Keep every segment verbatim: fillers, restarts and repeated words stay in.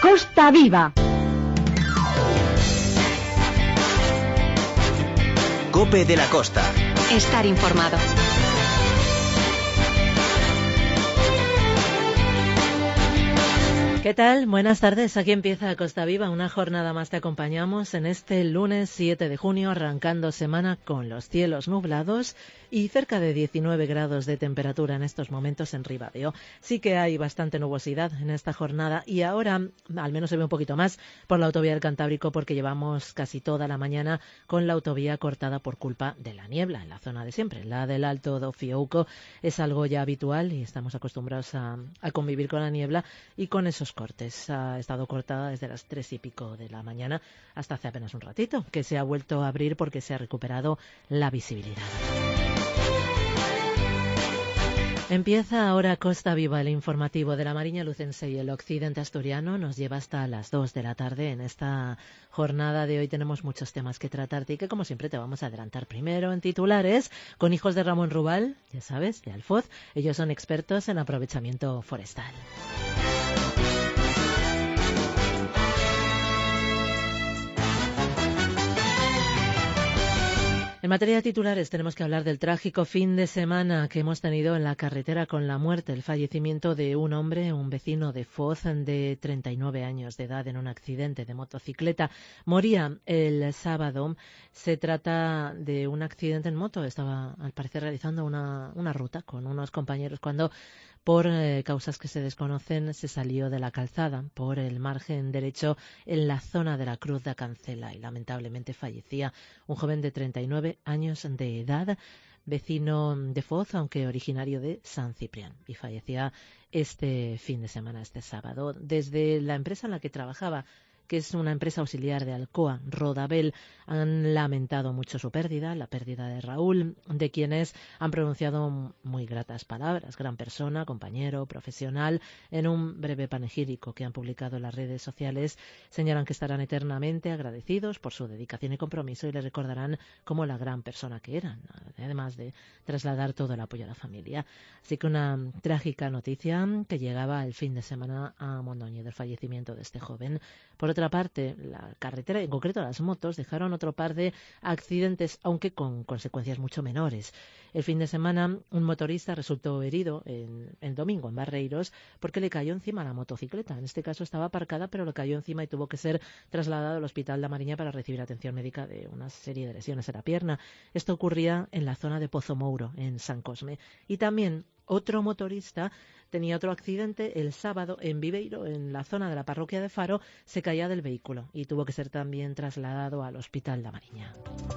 Costa Viva. COPE de la Costa. Estar informado. ¿Qué tal? Buenas tardes. Aquí empieza Costa Viva. Una jornada más te acompañamos en este lunes siete de junio, arrancando semana con los cielos nublados y cerca de diecinueve grados de temperatura en estos momentos en Ribadeo. Sí que hay bastante nubosidad en esta jornada y ahora al menos se ve un poquito más por la autovía del Cantábrico, porque llevamos casi toda la mañana con la autovía cortada por culpa de la niebla en la zona de siempre. La del Alto do Fiouco es algo ya habitual y estamos acostumbrados a, a convivir con la niebla y con esos cortes. Ha estado cortada desde las tres y pico de la mañana hasta hace apenas un ratito, que se ha vuelto a abrir porque se ha recuperado la visibilidad. Empieza ahora Costa Viva, el informativo de la Mariña Lucense y el occidente asturiano. Nos lleva hasta las dos de la tarde. En esta jornada de hoy tenemos muchos temas que tratarte y que, como siempre, te vamos a adelantar primero en titulares con hijos de Ramón Rubal, ya sabes, de Alfoz. Ellos son expertos en aprovechamiento forestal. En materia de titulares tenemos que hablar del trágico fin de semana que hemos tenido en la carretera con la muerte, el fallecimiento de un hombre, un vecino de Foz de treinta y nueve años de edad en un accidente de motocicleta. Moría el sábado. Se trata de un accidente en moto. Estaba al parecer realizando una, una ruta con unos compañeros cuando, por eh, causas que se desconocen, se salió de la calzada por el margen derecho en la zona de la Cruz da Cancela y lamentablemente fallecía un joven de treinta y nueve años de edad, vecino de Foz, aunque originario de San Ciprián, y fallecía este fin de semana, este sábado. Desde la empresa en la que trabajaba, que es una empresa auxiliar de Alcoa, Rodabel, han lamentado mucho su pérdida, la pérdida de Raúl, de quienes han pronunciado muy gratas palabras. Gran persona, compañero, profesional. En un breve panegírico que han publicado en las redes sociales, señalan que estarán eternamente agradecidos por su dedicación y compromiso y le recordarán como la gran persona que eran, además de trasladar todo el apoyo a la familia. Así que una trágica noticia que llegaba el fin de semana a Mondoñedo, del fallecimiento de este joven. Por otra parte, la carretera, en concreto las motos, dejaron otro par de accidentes, aunque con consecuencias mucho menores. El fin de semana, un motorista resultó herido en, el domingo en Barreiros porque le cayó encima la motocicleta. En este caso estaba aparcada, pero le cayó encima y tuvo que ser trasladado al Hospital de la Mariña para recibir atención médica de una serie de lesiones en la pierna. Esto ocurría en la zona de Pozo Mouro, en San Cosme. Y también otro motorista tenía otro accidente el sábado en Viveiro, en la zona de la parroquia de Faro. Se caía del vehículo y tuvo que ser también trasladado al Hospital de la Mariña.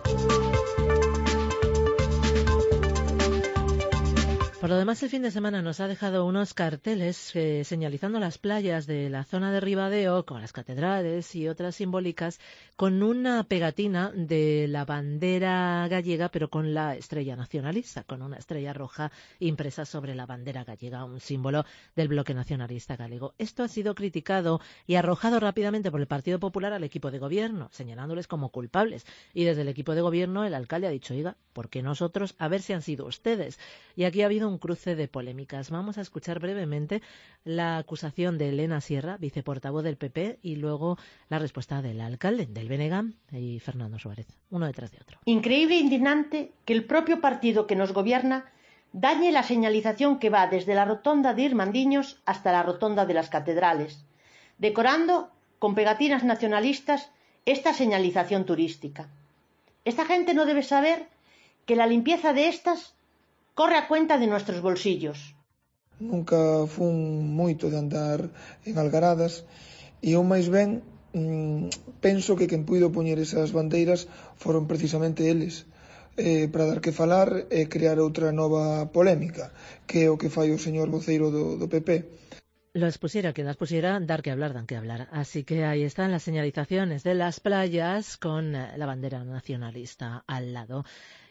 Por lo demás, el fin de semana nos ha dejado unos carteles eh, señalizando las playas de la zona de Ribadeo, con las catedrales y otras simbólicas, con una pegatina de la bandera gallega, pero con la estrella nacionalista, con una estrella roja impresa sobre la bandera gallega, un símbolo del bloque nacionalista galego. Esto ha sido criticado y arrojado rápidamente por el Partido Popular al equipo de gobierno, señalándoles como culpables. Y desde el equipo de gobierno el alcalde ha dicho, oiga, ¿por qué nosotros? A ver si han sido ustedes. Y aquí ha habido un cruce de polémicas. Vamos a escuchar brevemente la acusación de Elena Sierra, viceportavoz del P P, y luego la respuesta del alcalde, del B N G y Fernando Suárez, uno detrás de otro. Increíble e indignante que el propio partido que nos gobierna dañe la señalización que va desde la rotonda de Irmandiños hasta la rotonda de las catedrales, decorando con pegatinas nacionalistas esta señalización turística. Esta gente no debe saber que la limpieza de estas corre a cuenta de nuestros bolsillos. Nunca fun moito de andar en algaradas e eu máis ben mmm, penso que quen puido poñer esas bandeiras foron precisamente eles, eh, para dar que falar e crear outra nova polémica, que é o que fai o señor voceiro do, do P P. Los pusiera quien las pusiera, dar que hablar, dan que hablar. Así que ahí están las señalizaciones de las playas con la bandera nacionalista al lado.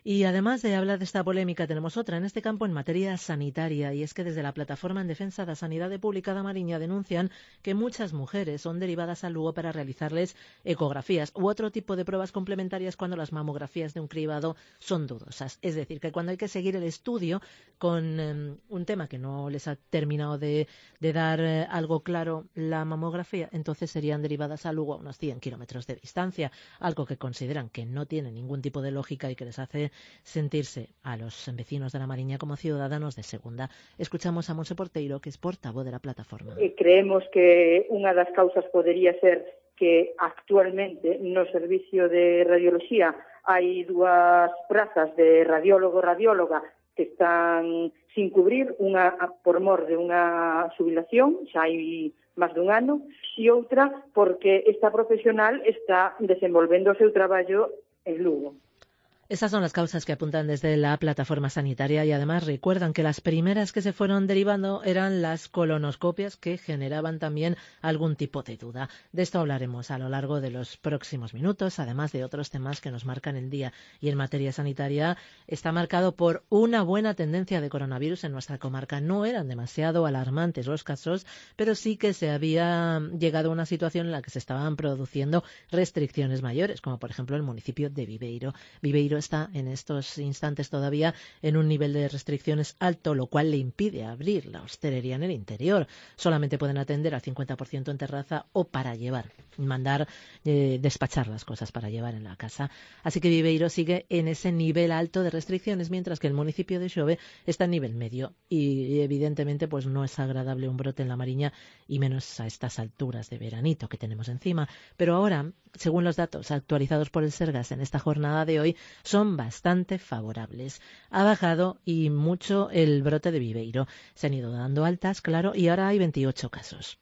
Y además de hablar de esta polémica, tenemos otra en este campo en materia sanitaria, y es que desde la Plataforma en Defensa da Sanidade Pública da Mariña denuncian que muchas mujeres son derivadas a Lugo para realizarles ecografías u otro tipo de pruebas complementarias cuando las mamografías de un cribado son dudosas. Es decir, que cuando hay que seguir el estudio con eh, un tema que no les ha terminado de, de dar eh, algo claro la mamografía, entonces serían derivadas a Lugo a unos cien kilómetros de distancia, algo que consideran que no tiene ningún tipo de lógica y que les hace sentirse a los vecinos de la Mariña como ciudadanos de segunda. Escuchamos a Monse Porteiro, que es portavoz de la plataforma. E creemos que unha das causas podería ser que actualmente no servicio de radioloxía hai dúas prazas de radiólogo-radióloga que están sin cubrir, unha por mor de unha xubilación, xa hai máis dun ano, e outra porque esta profesional está desenvolvendo o seu traballo en Lugo. Estas son las causas que apuntan desde la plataforma sanitaria y además recuerdan que las primeras que se fueron derivando eran las colonoscopias, que generaban también algún tipo de duda. De esto hablaremos a lo largo de los próximos minutos, además de otros temas que nos marcan el día. Y en materia sanitaria está marcado por una buena tendencia de coronavirus en nuestra comarca. No eran demasiado alarmantes los casos, pero sí que se había llegado a una situación en la que se estaban produciendo restricciones mayores, como por ejemplo el municipio de Viveiro. Viveiro está en estos instantes todavía en un nivel de restricciones alto, lo cual le impide abrir la hostelería en el interior. Solamente pueden atender al cincuenta por ciento en terraza o para llevar, mandar, eh, despachar las cosas para llevar en la casa. Así que Viveiro sigue en ese nivel alto de restricciones, mientras que el municipio de Xove está en nivel medio. Y evidentemente pues no es agradable un brote en la Mariña, y menos a estas alturas de veranito que tenemos encima. Pero ahora, según los datos actualizados por el Sergas en esta jornada de hoy, son bastante favorables. Ha bajado y mucho el brote de Viveiro. Se han ido dando altas, claro, y ahora hay veintiocho casos.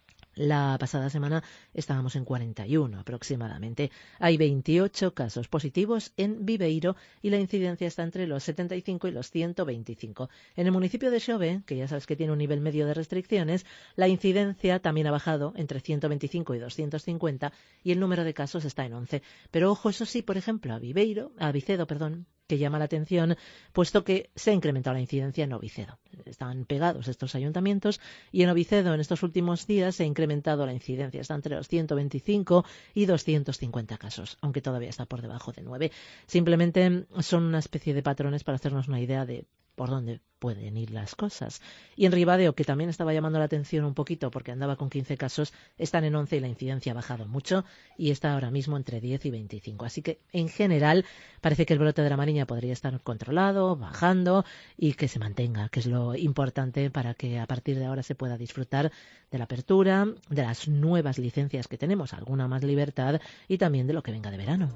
La pasada semana estábamos en cuarenta y uno aproximadamente. Hay veintiocho casos positivos en Viveiro y la incidencia está entre los setenta y cinco y los ciento veinticinco. En el municipio de Xove, que ya sabes que tiene un nivel medio de restricciones, la incidencia también ha bajado entre ciento veinticinco y doscientos cincuenta y el número de casos está en once. Pero ojo, eso sí, por ejemplo, a Viveiro, a Vicedo, perdón, que llama la atención, puesto que se ha incrementado la incidencia en Ovicedo. Están pegados estos ayuntamientos y en Ovicedo en estos últimos días se ha incrementado la incidencia. Está entre los ciento veinticinco y doscientos cincuenta casos, aunque todavía está por debajo de nueve. Simplemente son una especie de patrones para hacernos una idea de por dónde pueden ir las cosas. Y en Ribadeo, que también estaba llamando la atención un poquito porque andaba con quince casos, están en once y la incidencia ha bajado mucho y está ahora mismo entre diez y veinticinco. Así que, en general, parece que el brote de la Mariña podría estar controlado, bajando y que se mantenga, que es lo importante para que a partir de ahora se pueda disfrutar de la apertura, de las nuevas licencias que tenemos, alguna más libertad y también de lo que venga de verano.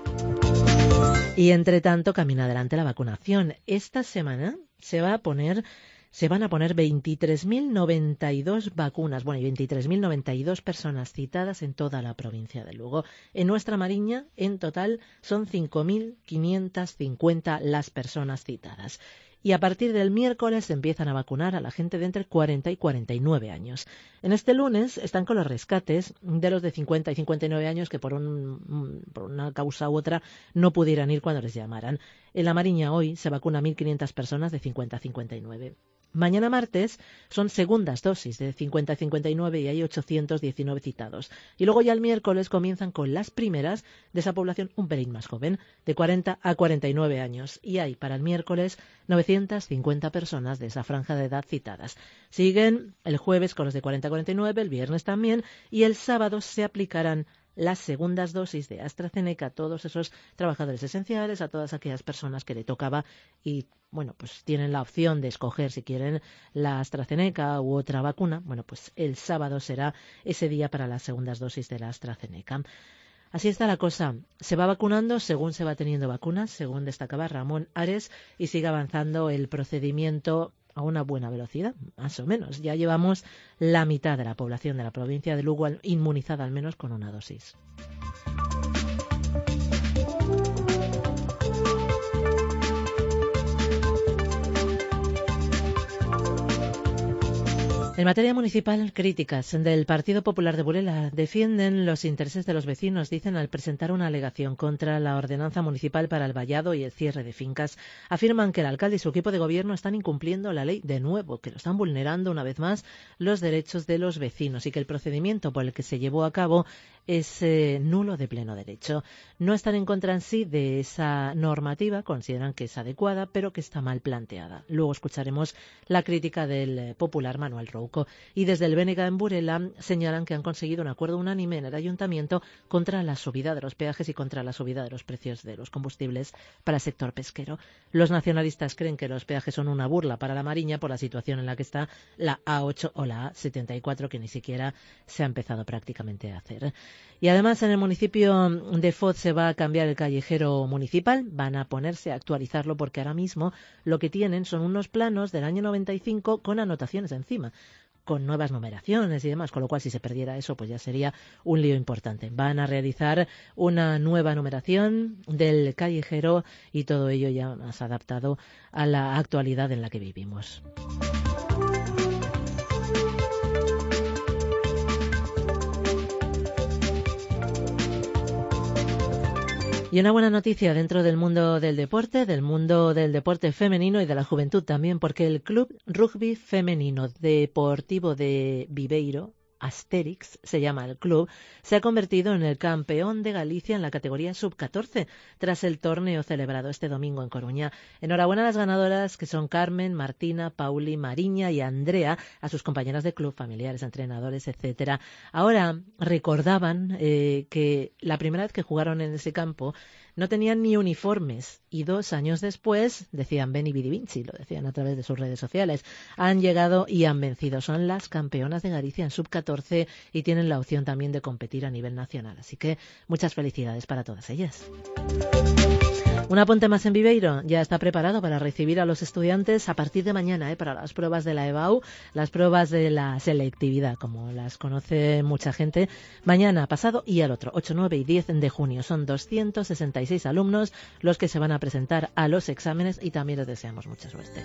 Y entre tanto camina adelante la vacunación. Esta semana se va a poner, se van a poner veintitrés mil noventa y dos vacunas, bueno, y veintitrés mil noventa y dos personas citadas en toda la provincia de Lugo. En nuestra Mariña, en total, son cinco mil quinientas cincuenta las personas citadas. Y a partir del miércoles se empiezan a vacunar a la gente de entre cuarenta y cuarenta y nueve años. En este lunes están con los rescates de los de cincuenta y cincuenta y nueve años que por, un, por una causa u otra no pudieran ir cuando les llamaran. En la Mariña hoy se vacuna a mil quinientas personas de cincuenta a cincuenta y nueve. Mañana martes son segundas dosis de cincuenta a cincuenta y nueve y hay ochocientos diecinueve citados. Y luego ya el miércoles comienzan con las primeras de esa población un pelín más joven, de cuarenta a cuarenta y nueve años. Y hay para el miércoles novecientas cincuenta personas de esa franja de edad citadas. Siguen el jueves con los de cuarenta a cuarenta y nueve, el viernes también, y el sábado se aplicarán las segundas dosis de AstraZeneca a todos esos trabajadores esenciales, a todas aquellas personas que le tocaba y, bueno, pues tienen la opción de escoger si quieren la AstraZeneca u otra vacuna. Bueno, pues el sábado será ese día para las segundas dosis de la AstraZeneca. Así está la cosa. Se va vacunando según se va teniendo vacunas, según destacaba Ramón Ares, y sigue avanzando el procedimiento a una buena velocidad, más o menos. Ya llevamos la mitad de la población de la provincia de Lugo inmunizada al menos con una dosis. En materia municipal, críticas del Partido Popular de Burela defienden los intereses de los vecinos, dicen, al presentar una alegación contra la ordenanza municipal para el vallado y el cierre de fincas. Afirman que el alcalde y su equipo de gobierno están incumpliendo la ley de nuevo, que lo están vulnerando una vez más los derechos de los vecinos y que el procedimiento por el que se llevó a cabo es eh, nulo de pleno derecho. No están en contra en sí de esa normativa, consideran que es adecuada, pero que está mal planteada. Luego escucharemos la crítica del popular Manuel Rouco. Y desde el B N G en Burela señalan que han conseguido un acuerdo unánime en el ayuntamiento contra la subida de los peajes y contra la subida de los precios de los combustibles para el sector pesquero. Los nacionalistas creen que los peajes son una burla para la Mariña por la situación en la que está la A ocho o la A setenta y cuatro, que ni siquiera se ha empezado prácticamente a hacer. Y además en el municipio de Foz se va a cambiar el callejero municipal, van a ponerse a actualizarlo porque ahora mismo lo que tienen son unos planos del año noventa y cinco con anotaciones encima, con nuevas numeraciones y demás, con lo cual si se perdiera eso pues ya sería un lío importante. Van a realizar una nueva numeración del callejero y todo ello ya más adaptado a la actualidad en la que vivimos. Y una buena noticia dentro del mundo del deporte, del mundo del deporte femenino y de la juventud también, porque el Club Rugby Femenino Deportivo de Viveiro, Asterix se llama el club, se ha convertido en el campeón de Galicia en la categoría sub catorce tras el torneo celebrado este domingo en Coruña. Enhorabuena a las ganadoras, que son Carmen, Martina, Pauli, Mariña y Andrea, a sus compañeras de club, familiares, entrenadores, etcétera. Ahora recordaban eh, que la primera vez que jugaron en ese campo no tenían ni uniformes y dos años después, decían Beni Vidi Vinci, lo decían a través de sus redes sociales, han llegado y han vencido. Son las campeonas de Galicia en sub catorce y tienen la opción también de competir a nivel nacional. Así que muchas felicidades para todas ellas. Un apunte más en Viveiro, ya está preparado para recibir a los estudiantes a partir de mañana ¿eh? para las pruebas de la E B A U, las pruebas de la selectividad, como las conoce mucha gente, mañana, pasado y al otro, ocho, nueve y diez de junio. Son doscientos sesenta y seis alumnos los que se van a presentar a los exámenes y también les deseamos mucha suerte.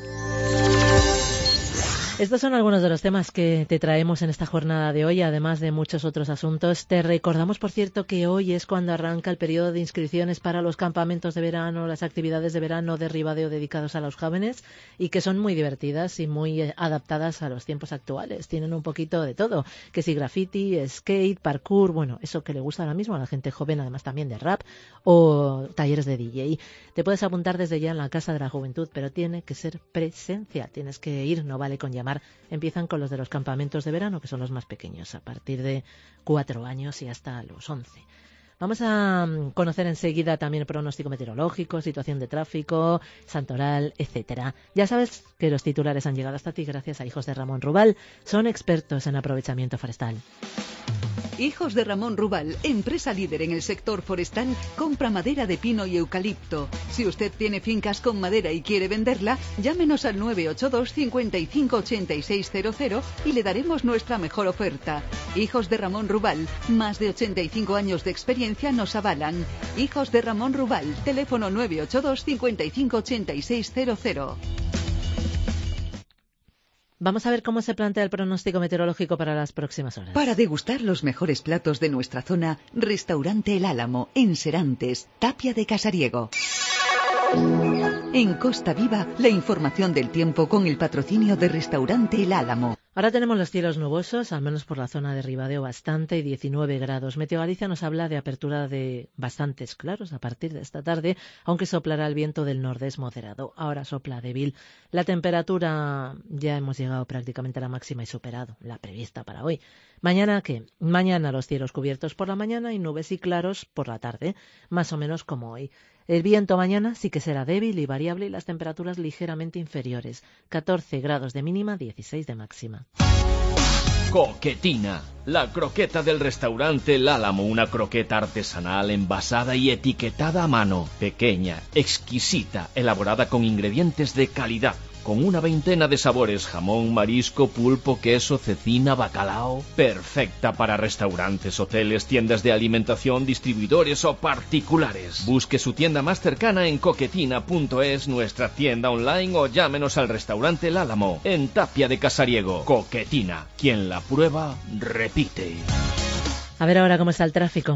Estos son algunos de los temas que te traemos en esta jornada de hoy, además de muchos otros asuntos. Te recordamos, por cierto, que hoy es cuando arranca el periodo de inscripciones para los campamentos de verano, las actividades de verano de Ribadeo dedicados a los jóvenes y que son muy divertidas y muy adaptadas a los tiempos actuales. Tienen un poquito de todo, que si graffiti, skate, parkour, bueno, eso que le gusta ahora mismo a la gente joven, además también de rap o talleres de D J. Te puedes apuntar desde ya en la Casa de la Juventud, pero tiene que ser presencial, tienes que ir, no vale con llamar. Empiezan con los de los campamentos de verano, que son los más pequeños, a partir de cuatro años y hasta los once. Vamos a conocer enseguida también el pronóstico meteorológico, situación de tráfico, santoral, etcétera. Ya sabes que los titulares han llegado hasta ti gracias a Hijos de Ramón Rubal. Son expertos en aprovechamiento forestal. Hijos de Ramón Rubal, empresa líder en el sector forestal, compra madera de pino y eucalipto. Si usted tiene fincas con madera y quiere venderla, llámenos al nueve ocho dos, cinco cinco, ocho seis cero cero y le daremos nuestra mejor oferta. Hijos de Ramón Rubal, más de ochenta y cinco años de experiencia nos avalan. Hijos de Ramón Rubal, teléfono nueve ocho dos, cinco cinco, ocho seis cero cero. Vamos a ver cómo se plantea el pronóstico meteorológico para las próximas horas. Para degustar los mejores platos de nuestra zona, Restaurante El Álamo, en Serantes, Tapia de Casariego. En Costa Viva, la información del tiempo con el patrocinio de Restaurante El Álamo. Ahora tenemos los cielos nubosos, al menos por la zona de Ribadeo bastante, y diecinueve grados. Meteo Galicia nos habla de apertura de bastantes claros a partir de esta tarde, aunque soplará el viento del nordés moderado. Ahora sopla débil. La temperatura ya hemos llegado prácticamente a la máxima y superado la prevista para hoy. ¿Mañana qué? Mañana los cielos cubiertos por la mañana y nubes y claros por la tarde, más o menos como hoy. El viento mañana sí que será débil y variable y las temperaturas ligeramente inferiores. catorce grados de mínima, dieciséis de máxima. Coquetina, la croqueta del restaurante El Álamo, una croqueta artesanal envasada y etiquetada a mano, pequeña, exquisita, elaborada con ingredientes de calidad, con una veintena de sabores: jamón, marisco, pulpo, queso, cecina, bacalao. Perfecta para restaurantes, hoteles, tiendas de alimentación, distribuidores o particulares. Busque su tienda más cercana en coquetina punto es, nuestra tienda online, o llámenos al restaurante El Álamo, en Tapia de Casariego. Coquetina, quien la prueba, repite. A ver ahora cómo está el tráfico.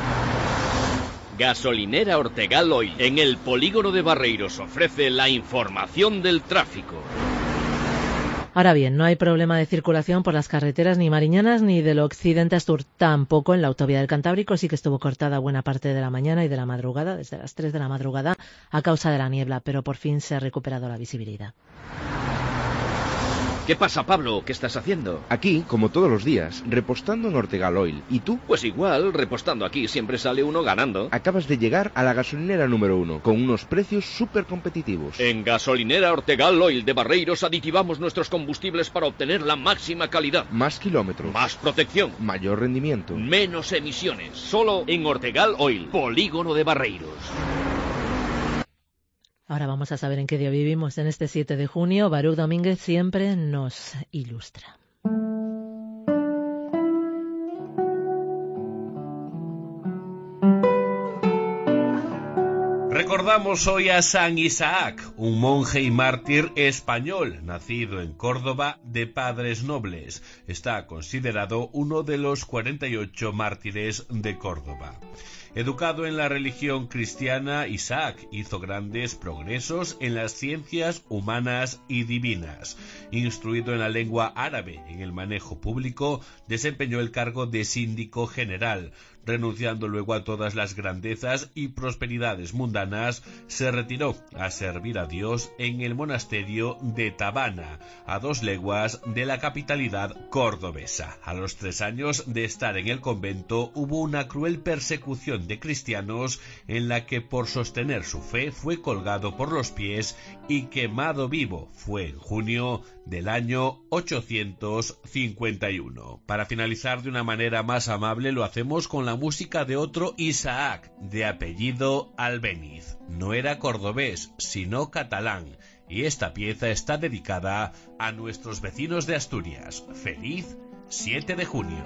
Gasolinera Ortegal Oil, en el polígono de Barreiros, ofrece la información del tráfico. Ahora bien, no hay problema de circulación por las carreteras ni mariñanas ni del occidente a sur. Tampoco en la autovía del Cantábrico. Sí que estuvo cortada buena parte de la mañana y de la madrugada, desde las tres de la madrugada, a causa de la niebla, pero por fin se ha recuperado la visibilidad. ¿Qué pasa, Pablo? ¿Qué estás haciendo? Aquí, como todos los días, repostando en Ortegal Oil. ¿Y tú? Pues igual, repostando aquí siempre sale uno ganando. Acabas de llegar a la gasolinera número uno, con unos precios súper competitivos. En Gasolinera Ortegal Oil de Barreiros aditivamos nuestros combustibles para obtener la máxima calidad. Más kilómetros. Más protección. Mayor rendimiento. Menos emisiones. Solo en Ortegal Oil, polígono de Barreiros. Ahora vamos a saber en qué día vivimos. En este siete de junio, Baruch Domínguez siempre nos ilustra. Recordamos hoy a San Isaac, un monje y mártir español, nacido en Córdoba de padres nobles. Está considerado uno de los cuarenta y ocho mártires de Córdoba. Educado en la religión cristiana, Isaac hizo grandes progresos en las ciencias humanas y divinas. Instruido en la lengua árabe, en el manejo público, desempeñó el cargo de síndico general. Renunciando luego a todas las grandezas y prosperidades mundanas, se retiró a servir a Dios en el monasterio de Tabana, a dos leguas de la capitalidad cordobesa. A los tres años de estar en el convento hubo una cruel persecución de cristianos en la que por sostener su fe fue colgado por los pies y quemado vivo. Fue en junio del año ochocientos cincuenta y uno. Para finalizar de una manera más amable, lo hacemos con la música de otro Isaac, de apellido Albéniz. No era cordobés, sino catalán, y esta pieza está dedicada a nuestros vecinos de Asturias. Feliz siete de junio.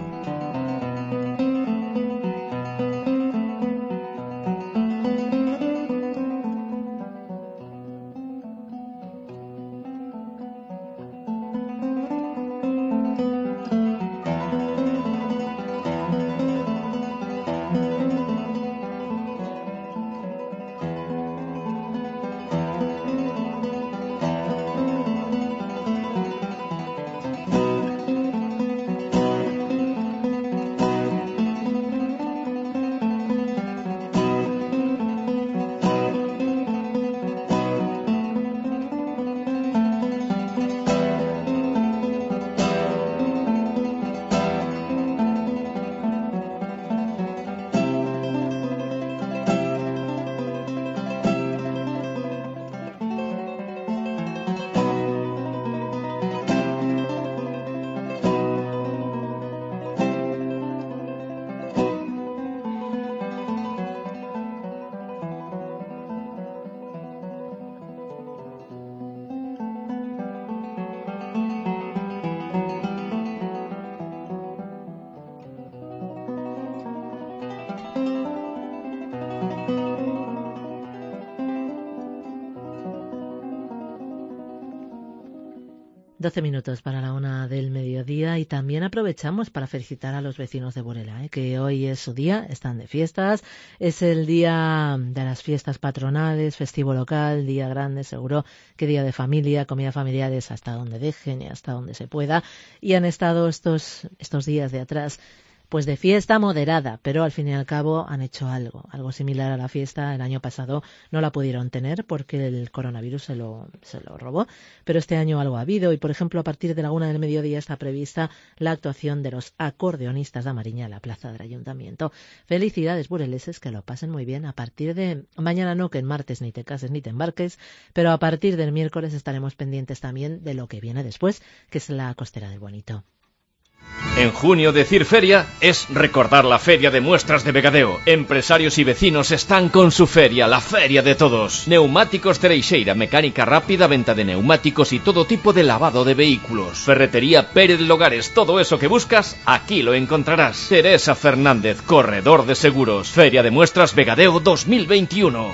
doce minutos para la una del mediodía y también aprovechamos para felicitar a los vecinos de Burela, ¿eh? Que hoy es su día, están de fiestas, es el día de las fiestas patronales, festivo local, día grande, seguro que día de familia, comida familiares hasta donde dejen y hasta donde se pueda, y han estado estos, estos días de atrás pues de fiesta moderada, pero al fin y al cabo han hecho algo, algo similar a la fiesta. El año pasado no la pudieron tener porque el coronavirus se lo, se lo robó, pero este año algo ha habido y, por ejemplo, a partir de la una del mediodía está prevista la actuación de los acordeonistas de Amariña en la plaza del Ayuntamiento. Felicidades, bureleses, que lo pasen muy bien. A partir de mañana no, que en martes ni te cases ni te embarques, pero a partir del miércoles estaremos pendientes también de lo que viene después, que es la Costera del Bonito. En junio decir feria es recordar la Feria de Muestras de Vegadeo. Empresarios y vecinos están con su feria, la feria de todos. Neumáticos Tereixeira, mecánica rápida, venta de neumáticos y todo tipo de lavado de vehículos. Ferretería Pérez Logares, todo eso que buscas, aquí lo encontrarás. Teresa Fernández, corredor de seguros. Feria de Muestras Vegadeo dos mil veintiuno.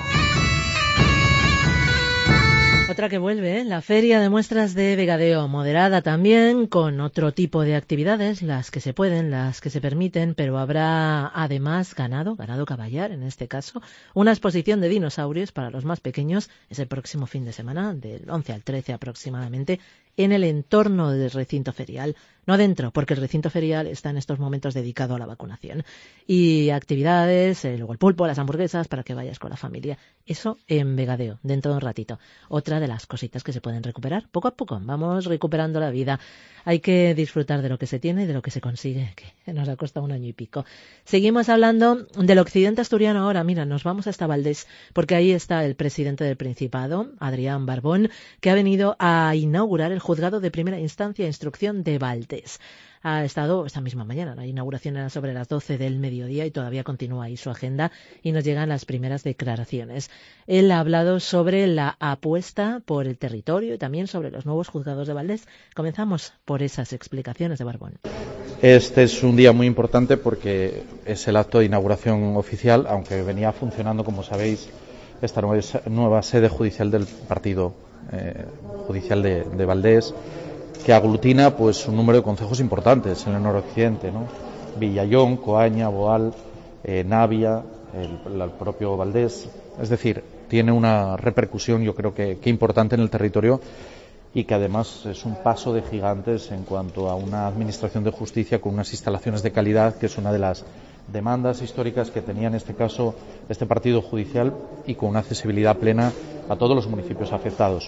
Otra que vuelve, ¿eh? La Feria de Muestras de Vegadeo, moderada también, con otro tipo de actividades, las que se pueden, las que se permiten, pero habrá además ganado, ganado caballar en este caso, una exposición de dinosaurios para los más pequeños, es el próximo fin de semana, del once al trece aproximadamente, en el entorno del recinto ferial. No dentro, porque el recinto ferial está en estos momentos dedicado a la vacunación. Y actividades, eh, luego el pulpo, las hamburguesas, para que vayas con la familia. Eso en Vegadeo, dentro de un ratito. Otra de las cositas que se pueden recuperar. Poco a poco, vamos recuperando la vida. Hay que disfrutar de lo que se tiene y de lo que se consigue, que nos ha costado un año y pico. Seguimos hablando del occidente asturiano ahora. Mira, nos vamos hasta Valdés, porque ahí está el presidente del Principado, Adrián Barbón, que ha venido a inaugurar el juzgado de primera instancia e instrucción de Valdés. Ha estado esta misma mañana, la inauguración era sobre las doce del mediodía y todavía continúa ahí su agenda y nos llegan las primeras declaraciones. Él ha hablado sobre la apuesta por el territorio y también sobre los nuevos juzgados de Valdés. Comenzamos por esas explicaciones de Barbón. Este es un día muy importante porque es el acto de inauguración oficial, aunque venía funcionando, como sabéis, esta nueva sede judicial del partido eh, judicial de, de Valdés, que aglutina pues un número de concejos importantes en el noroccidente, ¿no? Villallón, Coaña, Boal, eh, Navia, el, el propio Valdés. Es decir, tiene una repercusión, yo creo que, que importante en el territorio y que además es un paso de gigantes en cuanto a una administración de justicia con unas instalaciones de calidad, que es una de las demandas históricas que tenía en este caso este partido judicial, y con una accesibilidad plena a todos los municipios afectados.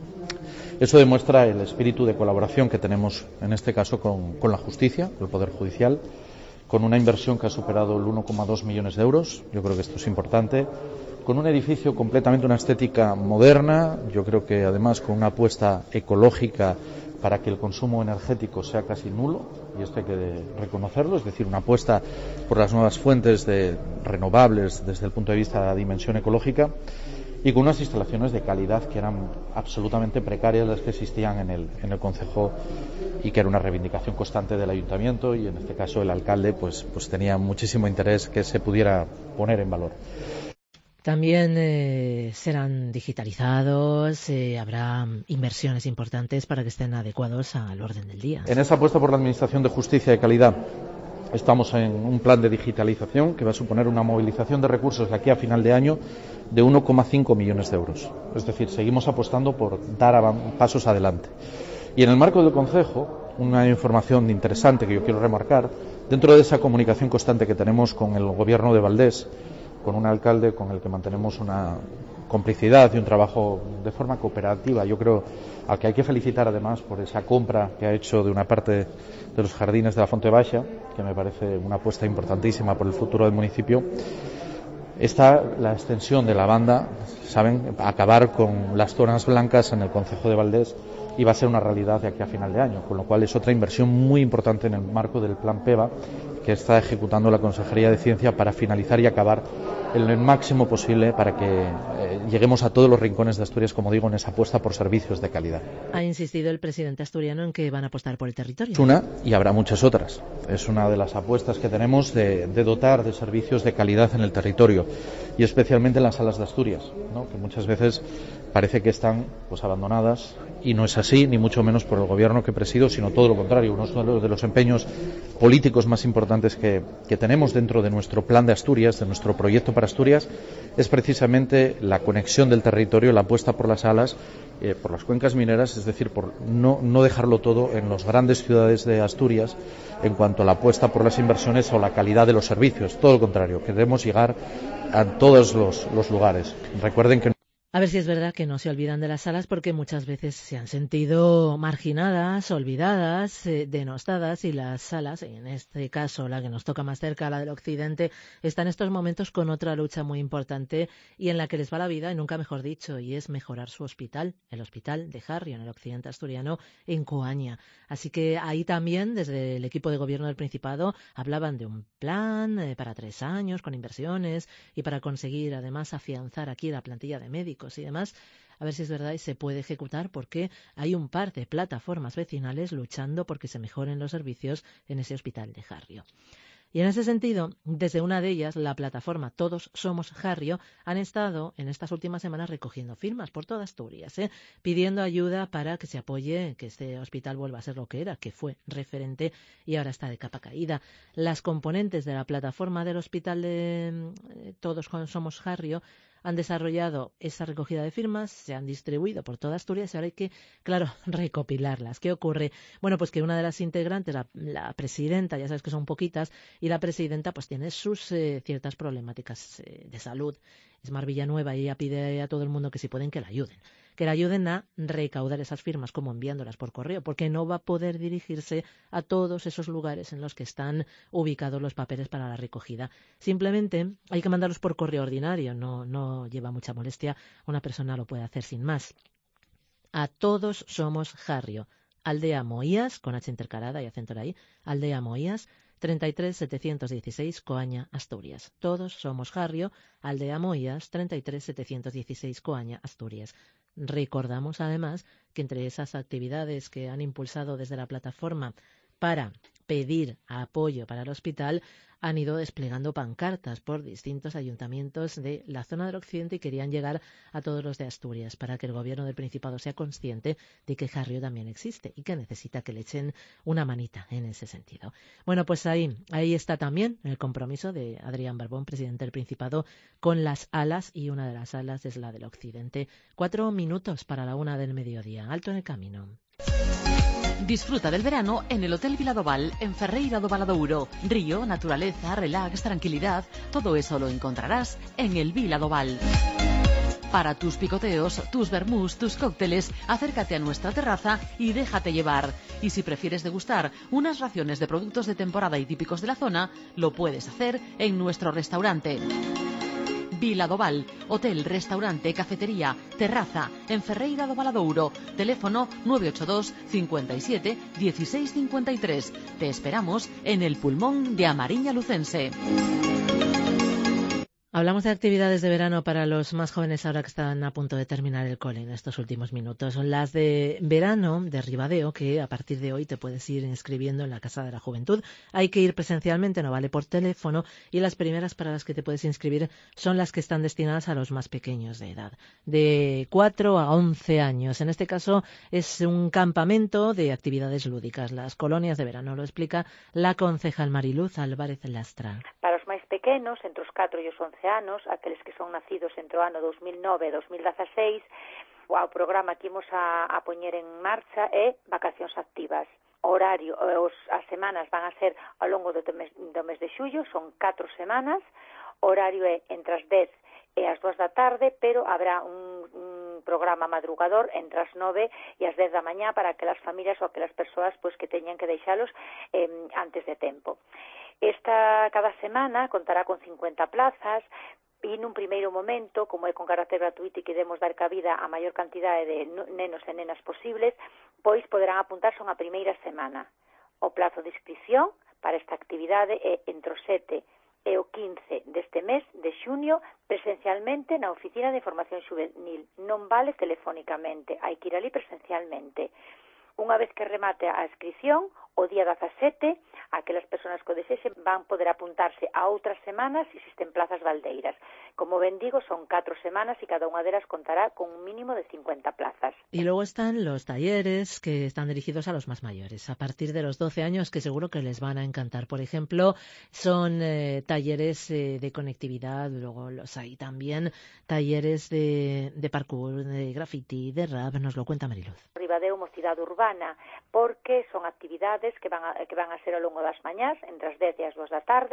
Eso demuestra el espíritu de colaboración que tenemos en este caso con, con la justicia, con el Poder Judicial, con una inversión que ha superado el uno coma dos millones de euros. Yo creo que esto es importante. Con un edificio completamente, una estética moderna, yo creo que además con una apuesta ecológica para que el consumo energético sea casi nulo, y esto hay que reconocerlo, es decir, una apuesta por las nuevas fuentes de renovables desde el punto de vista de la dimensión ecológica, y con unas instalaciones de calidad que eran absolutamente precarias las que existían en el, en el concejo, y que era una reivindicación constante del ayuntamiento, y en este caso el alcalde pues, pues tenía muchísimo interés que se pudiera poner en valor. También eh, serán digitalizados, eh, habrá inversiones importantes para que estén adecuados al orden del día. En esa apuesta por la administración de justicia de calidad estamos en un plan de digitalización que va a suponer una movilización de recursos de aquí a final de año de uno coma cinco millones de euros. Es decir, seguimos apostando por dar pasos adelante. Y en el marco del concejo, una información interesante que yo quiero remarcar, dentro de esa comunicación constante que tenemos con el gobierno de Valdés, con un alcalde con el que mantenemos una complicidad y un trabajo de forma cooperativa, yo creo, al que hay que felicitar además por esa compra que ha hecho de una parte de los jardines de la Fonte Baixa, que me parece una apuesta importantísima por el futuro del municipio. Está la extensión de la banda, saben, acabar con las zonas blancas en el concejo de Valdés, y va a ser una realidad de aquí a final de año, con lo cual es otra inversión muy importante en el marco del plan PEVA que está ejecutando la Consejería de Ciencia para finalizar y acabar en el máximo posible para que eh, lleguemos a todos los rincones de Asturias, como digo, en esa apuesta por servicios de calidad. Ha insistido el presidente asturiano en que van a apostar por el territorio. Es una, y habrá muchas otras. Es una de las apuestas que tenemos de, de dotar de servicios de calidad en el territorio, y especialmente en las salas de Asturias, ¿no? Que muchas veces parece que están pues abandonadas, y no es así, ni mucho menos por el gobierno que presido, sino todo lo contrario. Uno de los empeños políticos más importantes que, que tenemos dentro de nuestro plan de Asturias, de nuestro proyecto para Asturias, es precisamente la conexión del territorio, la apuesta por las salas, eh, por las cuencas mineras, es decir, por no, no dejarlo todo en las grandes ciudades de Asturias en cuanto a la apuesta por las inversiones o la calidad de los servicios. Todo lo contrario, queremos llegar a todos los, los lugares. Recuerden que A ver si es verdad que no se olvidan de las salas, porque muchas veces se han sentido marginadas, olvidadas, eh, denostadas, y las salas, en este caso la que nos toca más cerca, la del occidente, está en estos momentos con otra lucha muy importante y en la que les va la vida, y nunca mejor dicho, y es mejorar su hospital, el hospital de Harrio, en el occidente asturiano, en Coaña. Así que ahí también, desde el equipo de gobierno del Principado, hablaban de un plan eh, para tres años, con inversiones, y para conseguir además afianzar aquí la plantilla de médicos y demás, a ver si es verdad y se puede ejecutar, porque hay un par de plataformas vecinales luchando porque se mejoren los servicios en ese hospital de Harrio. Y en ese sentido, desde una de ellas, la plataforma Todos Somos Harrio, han estado en estas últimas semanas recogiendo firmas por toda Asturias, ¿eh? pidiendo ayuda para que se apoye que este hospital vuelva a ser lo que era, que fue referente y ahora está de capa caída. Las componentes de la plataforma del hospital de eh, Todos Somos Harrio han desarrollado esa recogida de firmas, se han distribuido por toda Asturias y ahora hay que, claro, recopilarlas. ¿Qué ocurre? Bueno, pues que una de las integrantes, la, la presidenta, ya sabes que son poquitas, y la presidenta pues tiene sus eh, ciertas problemáticas eh, de salud. Es Mar Villanueva, y ella pide a todo el mundo que si pueden que la ayuden. Que la ayuden a recaudar esas firmas, como enviándolas por correo, porque no va a poder dirigirse a todos esos lugares en los que están ubicados los papeles para la recogida. Simplemente hay que mandarlos por correo ordinario, no, no lleva mucha molestia, una persona lo puede hacer sin más. A Todos Somos Harrio, Aldea Moías, con H intercalada y acento ahí, Aldea Moías, treinta y tres setecientos dieciséis, Coaña, Asturias. Todos Somos Harrio, Aldea Moías, treinta y tres setecientos dieciséis, Coaña, Asturias. Recordamos además que entre esas actividades que han impulsado desde la plataforma para pedir apoyo para el hospital, han ido desplegando pancartas por distintos ayuntamientos de la zona del occidente y querían llegar a todos los de Asturias para que el gobierno del Principado sea consciente de que Harrio también existe y que necesita que le echen una manita en ese sentido. Bueno, pues ahí, ahí está también el compromiso de Adrián Barbón, presidente del Principado, con las alas, y una de las alas es la del occidente. Cuatro minutos para la una del mediodía. Alto en el camino. Disfruta del verano en el Hotel Viladoval, en Ferreira do Valadouro. Río, naturaleza, relax, tranquilidad, todo eso lo encontrarás en el Viladoval. Para tus picoteos, tus vermús, tus cócteles, acércate a nuestra terraza y déjate llevar. Y si prefieres degustar unas raciones de productos de temporada y típicos de la zona, lo puedes hacer en nuestro restaurante. Viladoval, hotel, restaurante, cafetería, terraza, en Ferreira do Valadouro. Teléfono nueve ocho dos, cincuenta y siete, dieciséis cincuenta y tres. Te esperamos en el pulmón de Amariña Lucense. Hablamos de actividades de verano para los más jóvenes ahora que están a punto de terminar el cole en estos últimos minutos. Son las de verano de Ribadeo, que a partir de hoy te puedes ir inscribiendo en la Casa de la Juventud. Hay que ir presencialmente, no vale por teléfono, y las primeras para las que te puedes inscribir son las que están destinadas a los más pequeños de edad, de cuatro a once años. En este caso es un campamento de actividades lúdicas, las colonias de verano. Lo explica la concejal Mariluz Álvarez Lastra. Para os máis pequenos, entre os catro e os once anos, aqueles que son nacidos entre o ano dos mil nove e dos mil dezaseis, o programa que imos a, a poñer en marcha é Vacacións Activas. O horario, os, as semanas van a ser ao longo do mes, do mes de xullo, son catro semanas, o horario é entre as dez e as dúas da tarde, pero habrá un, un programa madrugador entre as nove e as dez da mañá para aquelas familias ou aquelas persoas pois, que teñan que deixalos eh, antes de tempo. Esta cada semana contará con cincuenta plazas e nun primeiro momento, como é con carácter gratuito e que demos dar cabida a maior cantidade de nenos e nenas posibles, pois poderán apuntarse unha primeira semana. O plazo de inscripción para esta actividade é entre o sete e o quince deste mes de xuño presencialmente na Oficina de Información Xuvenil. Non vale telefónicamente, hai que ir ali presencialmente. Unha vez que remate a inscripción, o día dezasete, aquelas persoas que o desexen van poder apuntarse a outras semanas se existen plazas baldeiras. Como ben digo, son catro semanas e cada unha delas contará con un mínimo de cincuenta plazas. Y luego están los talleres que están dirigidos a los más mayores, a partir de los doce años, que seguro que les van a encantar. Por ejemplo, son eh, talleres eh, de conectividad, luego los hay también talleres de, de parkour, de graffiti, de rap, nos lo cuenta Mariluz. Ribadeo, mocidade urbana, porque son actividades que van a, que van a ser ao longo das mañás, entre as dez e as dúas da tarde,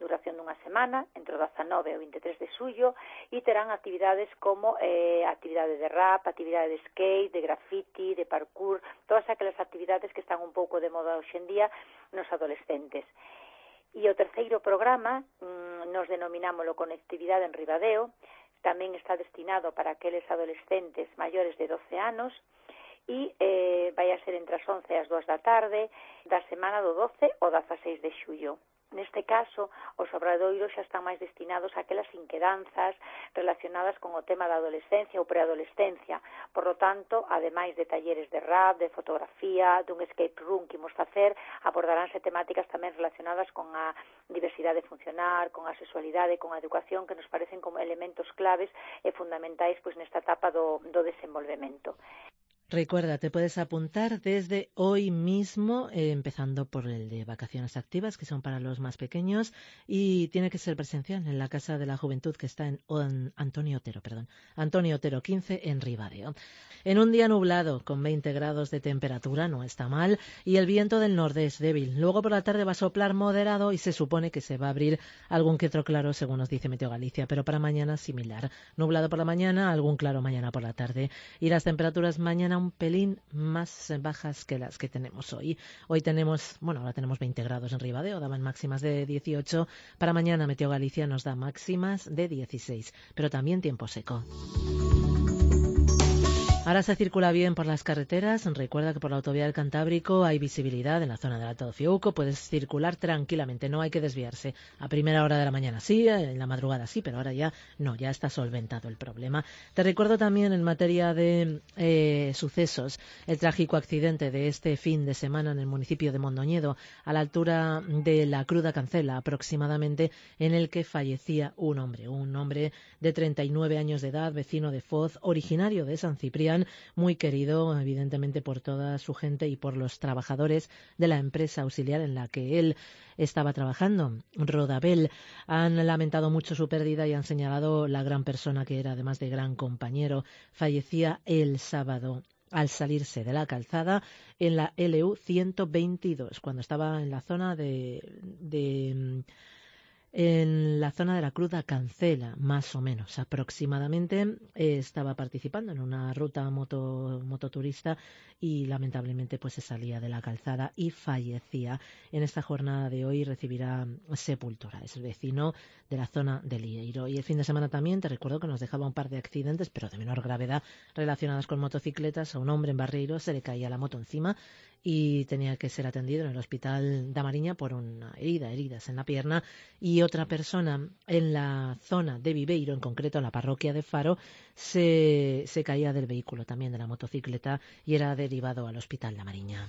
duración dunha semana, entre o dezanove e o vinte e tres de xullo, e terán actividades como eh, actividade de rap, actividade de skate, de graffiti, de parkour, todas aquelas actividades que están un pouco de moda hoxe en día nos adolescentes. E o terceiro programa, mmm, nos denominámoslo Conectividade en Ribadeo, tamén está destinado para aqueles adolescentes maiores de doce anos, e eh, vai a ser entre as once e as dúas da tarde da semana do doce ao dezaseis de xullo. Neste caso, os obradoiros xa están máis destinados a aquelas inquedanzas relacionadas con o tema da adolescencia ou preadolescencia. Por lo tanto, ademais de talleres de rap, de fotografía, dun escape room que imos facer, abordaránse temáticas tamén relacionadas con a diversidade funcional, con a sexualidade, con a educación, que nos parecen como elementos claves e fundamentais pois nesta etapa do, do desenvolvemento. Recuerda, te puedes apuntar desde hoy mismo, eh, empezando por el de vacaciones activas, que son para los más pequeños, y tiene que ser presencial en la Casa de la Juventud, que está en on, Antonio Otero, perdón, Antonio Otero quince en Ribadeo. En un día nublado, con veinte grados de temperatura, no está mal, y el viento del nordés débil. Luego por la tarde va a soplar moderado y se supone que se va a abrir algún que otro claro, según nos dice Meteo Galicia, pero para mañana similar. Nublado por la mañana, algún claro mañana por la tarde. Y las temperaturas mañana un pelín más bajas que las que tenemos hoy. Hoy tenemos, bueno, ahora tenemos veinte grados en Ribadeo, daban máximas de dieciocho. Para mañana Meteo Galicia nos da máximas de dieciséis, pero también tiempo seco. Ahora se circula bien por las carreteras. Recuerda que por la autovía del Cantábrico hay visibilidad en la zona del Alto de Fiuco. Puedes circular tranquilamente, no hay que desviarse. A primera hora de la mañana sí, en la madrugada sí, pero ahora ya no, ya está solventado el problema. Te recuerdo también en materia de eh, sucesos, el trágico accidente de este fin de semana en el municipio de Mondoñedo, a la altura de la Cruda Cancela aproximadamente, en el que fallecía un hombre, un hombre de treinta y nueve años de edad, vecino de Foz, originario de San Ciprián, muy querido evidentemente por toda su gente y por los trabajadores de la empresa auxiliar en la que él estaba trabajando, Rodabel. Han lamentado mucho su pérdida y han señalado la gran persona que era, además de gran compañero. Fallecía el sábado al salirse de la calzada en la L U ciento veintidós, cuando estaba en la zona de... de en la zona de la Cruda Cancela, más o menos, aproximadamente. Eh, estaba participando en una ruta moto, mototurista y lamentablemente pues se salía de la calzada y fallecía. En esta jornada de hoy recibirá sepultura. Es vecino de la zona de Lieiro. Y el fin de semana también te recuerdo que nos dejaba un par de accidentes, pero de menor gravedad, relacionadas con motocicletas. A un hombre en Barreiro se le caía la moto encima y tenía que ser atendido en el hospital da Mariña por una herida, heridas en la pierna. Y otra persona en la zona de Viveiro, en concreto en la parroquia de Faro, se, se caía del vehículo también, de la motocicleta, y era derivado al hospital da Mariña.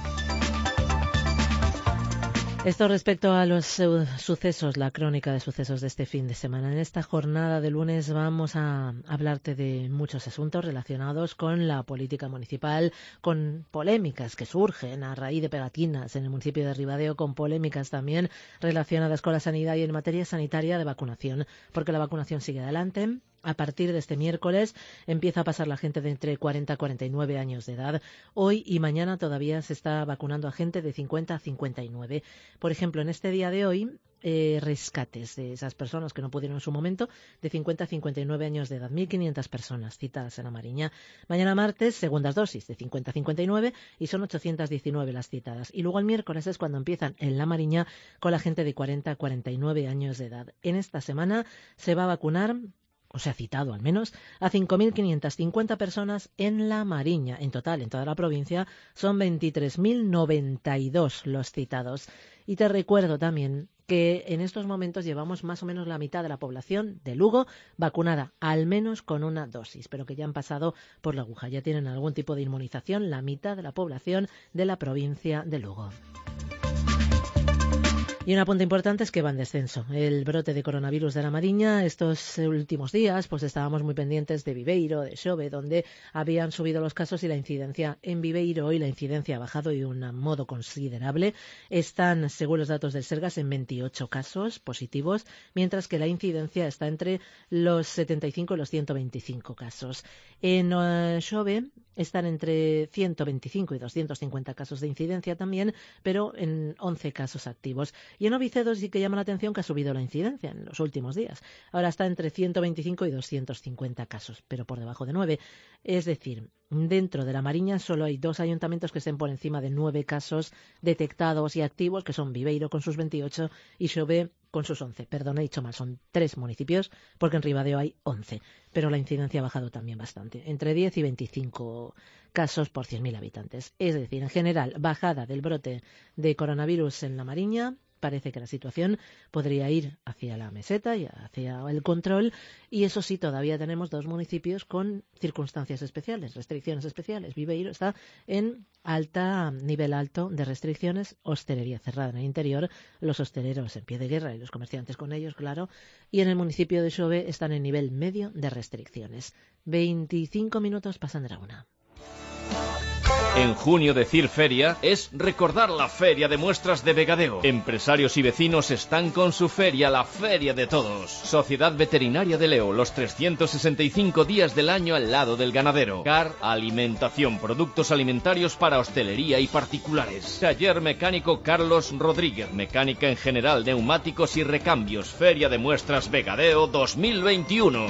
Esto respecto a los uh, sucesos, la crónica de sucesos de este fin de semana. En esta jornada de lunes vamos a hablarte de muchos asuntos relacionados con la política municipal, con polémicas que surgen a raíz de pegatinas en el municipio de Ribadeo, con polémicas también relacionadas con la sanidad y en materia sanitaria de vacunación, porque la vacunación sigue adelante. A partir de este miércoles empieza a pasar la gente de entre cuarenta a cuarenta y nueve años de edad. Hoy y mañana todavía se está vacunando a gente de cincuenta a cincuenta y nueve. Por ejemplo, en este día de hoy, eh, rescates de esas personas que no pudieron en su momento, de cincuenta a cincuenta y nueve años de edad. mil quinientas personas citadas en la Mariña. Mañana martes, segundas dosis de cincuenta a cincuenta y nueve y son ochocientas diecinueve las citadas. Y luego el miércoles es cuando empiezan en la Mariña con la gente de cuarenta a cuarenta y nueve años de edad. En esta semana se va a vacunar, o se ha citado al menos, a cinco mil quinientas cincuenta personas en la Mariña. En total, en toda la provincia, son veintitrés mil noventa y dos los citados. Y te recuerdo también que en estos momentos llevamos más o menos la mitad de la población de Lugo vacunada, al menos con una dosis, pero que ya han pasado por la aguja, ya tienen algún tipo de inmunización, la mitad de la población de la provincia de Lugo. Y un apunte importante es que va en descenso el brote de coronavirus de la Mariña. Estos últimos días pues estábamos muy pendientes de Viveiro, de Xove, donde habían subido los casos y la incidencia. En Viveiro hoy la incidencia ha bajado de un modo considerable. Están, según los datos del Sergas, en veintiocho casos positivos, mientras que la incidencia está entre los setenta y cinco y los ciento veinticinco casos. En uh, Xove están entre ciento veinticinco y doscientos cincuenta casos de incidencia también, pero en once casos activos. Y en Ovicedo sí que llama la atención que ha subido la incidencia en los últimos días. Ahora está entre ciento veinticinco y doscientos cincuenta casos, pero por debajo de nueve. Es decir, dentro de la Mariña solo hay dos ayuntamientos que estén por encima de nueve casos detectados y activos, que son Viveiro con sus veintiocho y Xove con sus once. Perdón, he dicho mal, son tres municipios, porque en Ribadeo hay once. Pero la incidencia ha bajado también bastante, entre diez y veinticinco casos por cien mil habitantes. Es decir, en general, bajada del brote de coronavirus en la Mariña. Parece que la situación podría ir hacia la meseta y hacia el control, y eso sí, todavía tenemos dos municipios con circunstancias especiales, restricciones especiales. Viveiro está en alta nivel alto de restricciones, hostelería cerrada en el interior, los hosteleros en pie de guerra y los comerciantes con ellos, claro, y en el municipio de Xove están en nivel medio de restricciones. veinticinco minutos pasan de la una. En junio decir feria es recordar la Feria de Muestras de Vegadeo. Empresarios y vecinos están con su feria, la Feria de Todos. Sociedad Veterinaria de Leo, los trescientos sesenta y cinco días del año al lado del ganadero. Car, alimentación, productos alimentarios para hostelería y particulares. Taller mecánico Carlos Rodríguez, mecánica en general, neumáticos y recambios. Feria de Muestras Vegadeo dos mil veintiuno.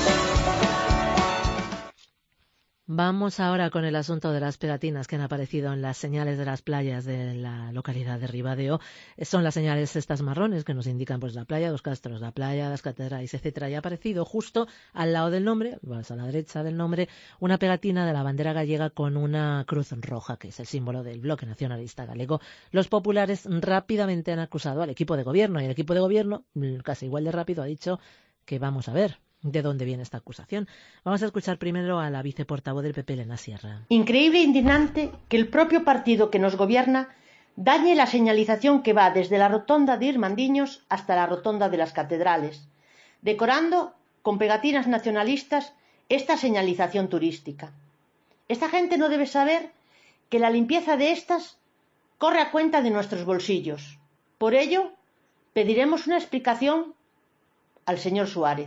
Vamos ahora con el asunto de las pegatinas que han aparecido en las señales de las playas de la localidad de Ribadeo. Son las señales estas marrones que nos indican pues la playa, los castros, la playa, las catedrales, etcétera. Y ha aparecido justo al lado del nombre, pues a la derecha del nombre, una pegatina de la bandera gallega con una cruz roja, que es el símbolo del Bloque Nacionalista Galego. Los populares rápidamente han acusado al equipo de gobierno, y el equipo de gobierno, casi igual de rápido, ha dicho que vamos a ver de dónde viene esta acusación. Vamos a escuchar primero a la viceportavoz del P P, Elena Sierra. Increíble e indignante que el propio partido que nos gobierna dañe la señalización que va desde la rotonda de Irmandiños hasta la rotonda de las catedrales, decorando con pegatinas nacionalistas esta señalización turística. Esta gente no debe saber que la limpieza de estas corre a cuenta de nuestros bolsillos. Por ello, pediremos una explicación al señor Suárez.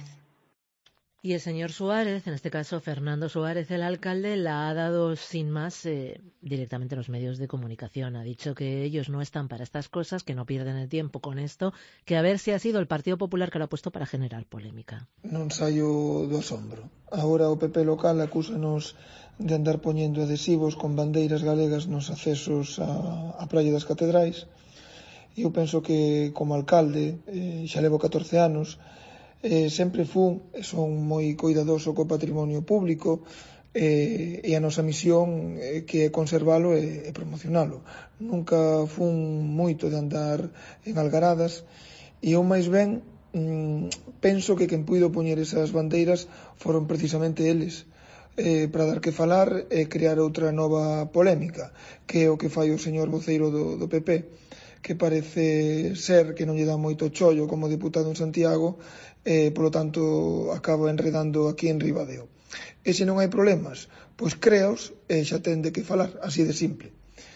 Y el señor Suárez, en este caso Fernando Suárez, el alcalde, la ha dado sin más eh, directamente a los medios de comunicación. Ha dicho que ellos no están para estas cosas, que no pierden el tiempo con esto, que a ver si ha sido el Partido Popular que lo ha puesto para generar polémica. Non saio do asombro. Agora o P P local acúsanos de andar poñendo adhesivos con bandeiras galegas nos accesos a, a Praia das Catedrais. E eu penso que, como alcalde, eh, xa levo catorce anos, Eh, sempre fun e son moi coidadoso co patrimonio público, eh, e a nosa misión eh, que é conservalo e, e promocionalo. Nunca fun moito de andar en algaradas, e eu máis ben mm, penso que quen puido poñer esas bandeiras foron precisamente eles, eh, para dar que falar e crear outra nova polémica, que é o que fai o señor voceiro do, do P P, que parece ser que non lle dá moito chollo como diputado en Santiago, e, polo tanto, acaba enredando aquí en Ribadeo. E se non hai problemas, pois créaos e xa ten de que falar, así de simple.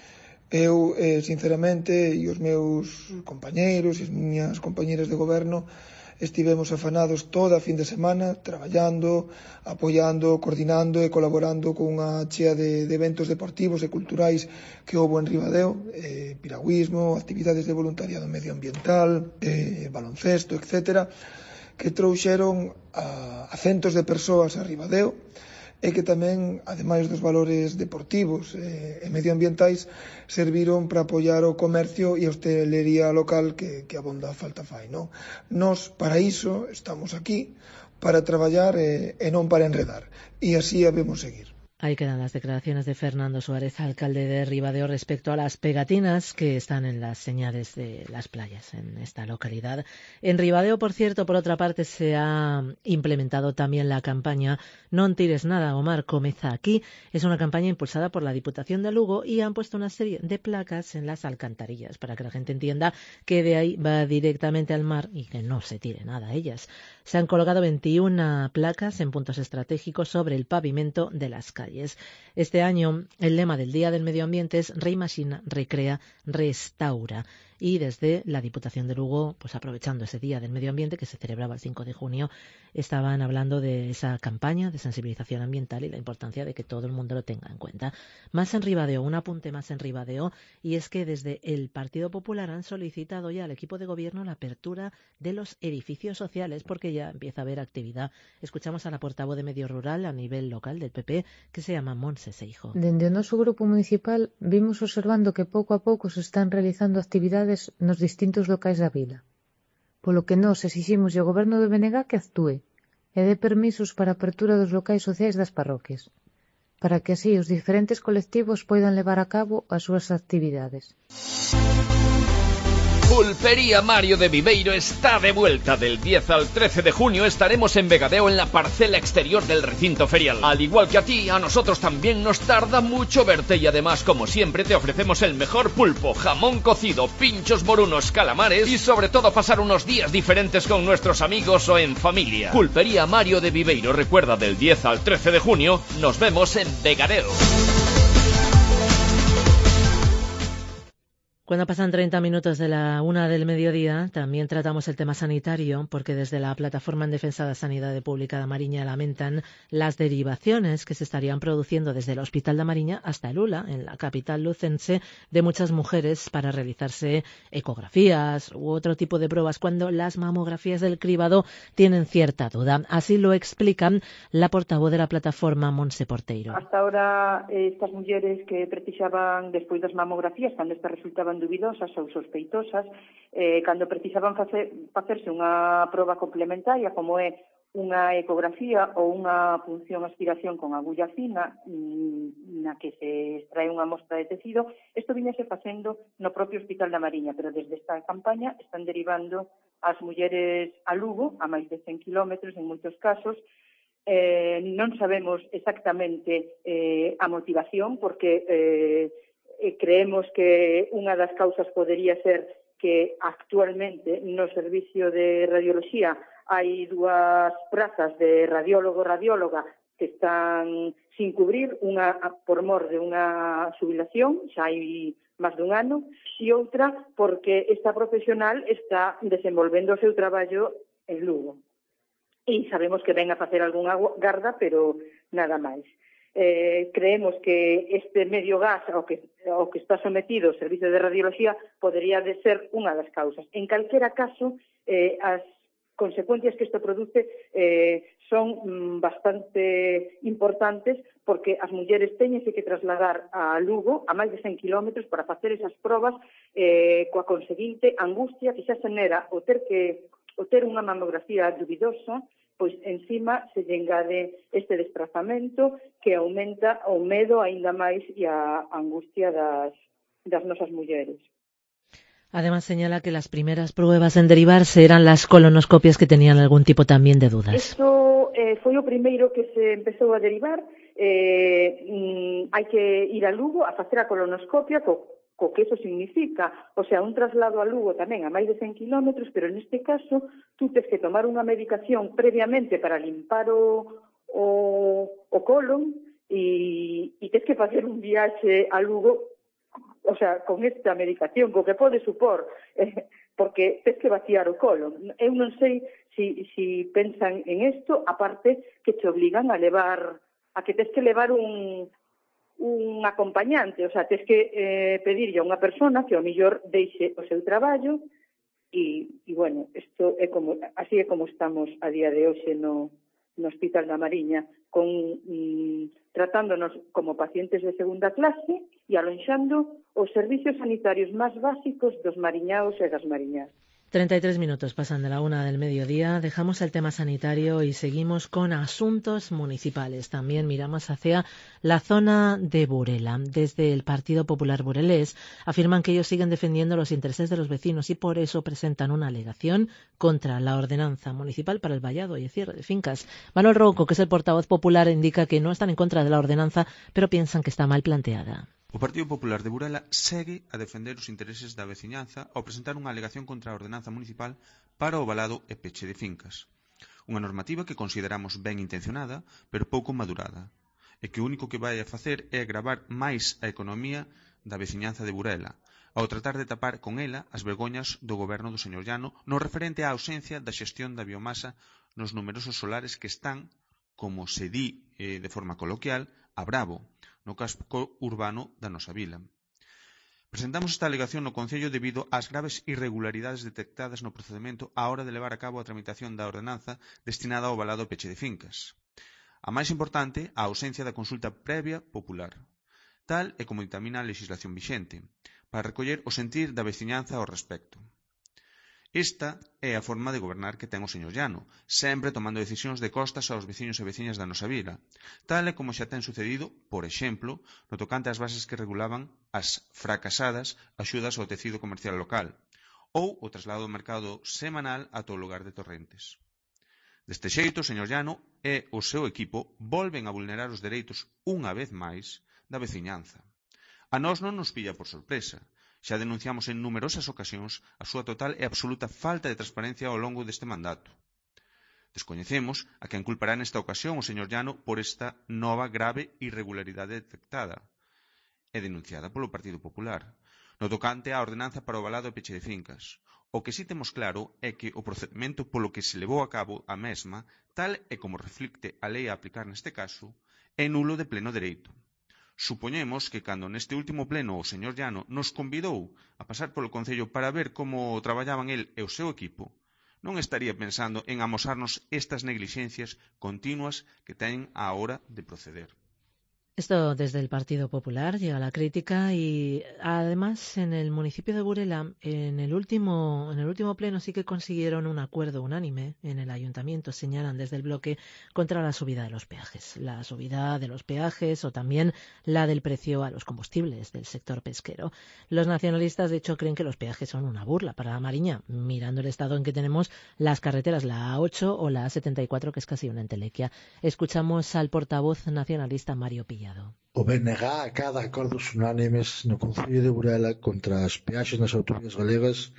Eu, eh, sinceramente, e os meus compañeiros e as miñas compañeras de goberno estivemos afanados toda a fin de semana traballando, apoiando, coordinando e colaborando cunha chea de, de eventos deportivos e culturais que houbo en Ribadeo, eh, piragüismo, actividades de voluntariado medioambiental, eh, baloncesto, etcétera, que trouxeron a, a centos de persoas a Ribadeo e que tamén, ademais dos valores deportivos e, e medioambientais, serviron para apoiar o comercio e a hostelería local que, que abonda falta fai, non? Nos, para iso, estamos aquí, para traballar e, e non para enredar. E así habemos seguir. Ahí quedan las declaraciones de Fernando Suárez, alcalde de Ribadeo, respecto a las pegatinas que están en las señales de las playas en esta localidad. En Ribadeo, por cierto, por otra parte, se ha implementado también la campaña Non tires nada, Omar, comeza aquí. Es una campaña impulsada por la Diputación de Lugo y han puesto una serie de placas en las alcantarillas para que la gente entienda que de ahí va directamente al mar y que no se tire nada a ellas. Se han colocado veintiuna placas en puntos estratégicos sobre el pavimento de las calles. Este año el lema del Día del Medio Ambiente es Reimagina, recrea, restaura. y desde la Diputación de Lugo, pues aprovechando ese Día del Medio Ambiente que se celebraba el cinco de junio, estaban hablando de esa campaña de sensibilización ambiental y la importancia de que todo el mundo lo tenga en cuenta. Más en Ribadeo, un apunte más en Ribadeo, y es que desde el Partido Popular han solicitado ya al equipo de gobierno la apertura de los edificios sociales porque ya empieza a haber actividad. Escuchamos a la portavoz de Medio Rural a nivel local del P P, que se llama Montse Seijo. Dende o noso grupo municipal vimos observando que pouco a pouco se están realizando actividades nos distintos locais da vila, polo que nós exiximos ao goberno de Benegá que actúe e dé permisos para a apertura dos locais sociais das parroquias, para que así os diferentes colectivos poidan levar a cabo as súas actividades. Pulpería Mario de Viveiro está de vuelta. Del diez al trece de junio estaremos en Vegadeo en la parcela exterior del recinto ferial. Al igual que a ti, a nosotros también nos tarda mucho verte y además, como siempre, te ofrecemos el mejor pulpo, jamón cocido, pinchos morunos, calamares y sobre todo pasar unos días diferentes con nuestros amigos o en familia. Pulpería Mario de Viveiro, recuerda, del diez al trece de junio, nos vemos en Vegadeo. Cuando pasan treinta minutos de la una del mediodía, también tratamos el tema sanitario, porque desde la Plataforma en Defensa de la Sanidad Pública de Mariña lamentan las derivaciones que se estarían produciendo desde el Hospital de Mariña hasta el Ula, en la capital lucense, de muchas mujeres para realizarse ecografías u otro tipo de pruebas cuando las mamografías del cribado tienen cierta duda. Así lo explican la portavoz de la Plataforma, Montse Porteiro. Hasta ahora, estas mulleres que precisaban, despois das mamografías, cando estas resultaban duvidosas ou sospeitosas, eh, cando precisaban facer, facerse unha proba complementaria como é unha ecografía ou unha punción aspiración con agulla fina mmm, na que se extrae unha mostra de tecido, isto viñese facendo no propio Hospital da Mariña, pero desde esta campaña están derivando as mulleres a Lugo, a máis de cen kilómetros en moitos casos. Eh, non sabemos exactamente eh, a motivación porque eh, E creemos que unha das causas podería ser que actualmente no servicio de radioloxía hai dúas prazas de radiólogo-radióloga que están sin cubrir, unha por mor de unha xubilación, xa hai máis dun ano, e outra porque esta profesional está desenvolvendo o seu traballo en Lugo. E sabemos que ven a facer algunha garda, pero nada máis. Eh, creemos que este medio gas ao que, ao que está sometido o servicio de radioloxía podería de ser unha das causas. En calquera caso, eh, as consecuencias que isto produce eh, son mm, bastante importantes porque as mulleres teñense que trasladar a Lugo a máis de cen kilómetros para facer esas probas eh, coa conseguinte angustia que xa xenera o ter que o ter unha mamografía dubidosa, pois encima se lle engade este desplazamento que aumenta o medo aínda máis e a angustia das, das nosas mulleres. Además señala que las primeras pruebas en derivarse eran las colonoscopias que tenían algún tipo también de dudas. Isto eh, foi o primeiro que se empezou a derivar. Eh, mm, hai que ir a Lugo a facer a colonoscopia co co que eso significa, o sea, un traslado a Lugo tamén a máis de cen kilómetros, pero neste caso tú tens que tomar unha medicación previamente para limpar o, o, o colon e, e tens que facer un viaxe a Lugo, o sea, con esta medicación, co que pode supor, eh, porque tens que vaciar o colon. Eu non sei si, si pensan en isto, aparte que te obligan a levar, a que tens que levar un un acompañante, o sea, tens que eh, pedirlle a unha persona que ao mellor deixe o seu traballo e, e bueno, isto é como, así é como estamos a día de hoxe no, no Hospital da Mariña, con mm, tratándonos como pacientes de segunda clase e alonxando os servicios sanitarios máis básicos dos mariñaos e das mariñas. treinta y tres minutos pasan de la una del mediodía, dejamos el tema sanitario y seguimos con asuntos municipales. También miramos hacia la zona de Burela. Desde el Partido Popular burelés afirman que ellos siguen defendiendo los intereses de los vecinos y por eso presentan una alegación contra la ordenanza municipal para el vallado y el cierre de fincas. Manuel Rouco, que es el portavoz popular, indica que no están en contra de la ordenanza, pero piensan que está mal planteada. O Partido Popular de Burela segue a defender os intereses da veciñanza ao presentar unha alegación contra a ordenanza municipal para o valado e peche de fincas. Unha normativa que consideramos ben intencionada, pero pouco madurada, e que o único que vai a facer é agravar máis a economía da veciñanza de Burela, ao tratar de tapar con ela as vergoñas do goberno do señor Llano no referente á ausencia da xestión da biomasa nos numerosos solares que están, como se di eh, de forma coloquial, a bravo, no casco urbano da nosa vila. Presentamos esta alegación no Concello debido ás graves irregularidades detectadas no procedemento á hora de levar a cabo a tramitación da ordenanza destinada ao valado peche de fincas. A máis importante, a ausencia da consulta previa popular, tal e como dictamina a legislación vixente, para recoller o sentir da veciñanza ao respecto. Esta é a forma de gobernar que ten o señor Llano, sempre tomando decisións de costas aos veciños e veciñas da nosa vila, tal e como xa ten sucedido, por exemplo, no tocante ás bases que regulaban as fracasadas axudas ao tecido comercial local, ou o traslado do mercado semanal ata o lugar de Torrentes. Deste xeito, o señor Llano e o seu equipo volven a vulnerar os dereitos unha vez máis da veciñanza. A nós non nos pilla por sorpresa. Xa denunciamos en numerosas ocasións a súa total e absoluta falta de transparencia ao longo deste mandato. Descoñecemos a quen culpará nesta ocasión o señor Llano por esta nova grave irregularidade detectada e denunciada polo Partido Popular, no tocante á ordenanza para o valado e peche de fincas. O que si temos claro é que o procedimento polo que se levou a cabo a mesma, tal e como reflicte a lei a aplicar neste caso, é nulo de pleno dereito. Supoñemos que cando neste último pleno o señor Llano nos convidou a pasar polo Concello para ver como traballaban el e o seu equipo, non estaría pensando en amosarnos estas neglixencias continuas que teñen á hora de proceder. Esto desde el Partido Popular llega la crítica y además en el municipio de Burela en el último en el último pleno sí que consiguieron un acuerdo unánime en el ayuntamiento, señalan desde el bloque, contra la subida de los peajes, la subida de los peajes o también la del precio a los combustibles del sector pesquero. Los nacionalistas de hecho creen que los peajes son una burla para la Mariña, mirando el estado en que tenemos las carreteras, la A ocho o la A setenta y cuatro, que es casi una entelequia. Escuchamos al portavoz nacionalista Mario Pilla. O B N G acada acordos unánimes no Concello de Burela contra as peaxes nas autovías galegas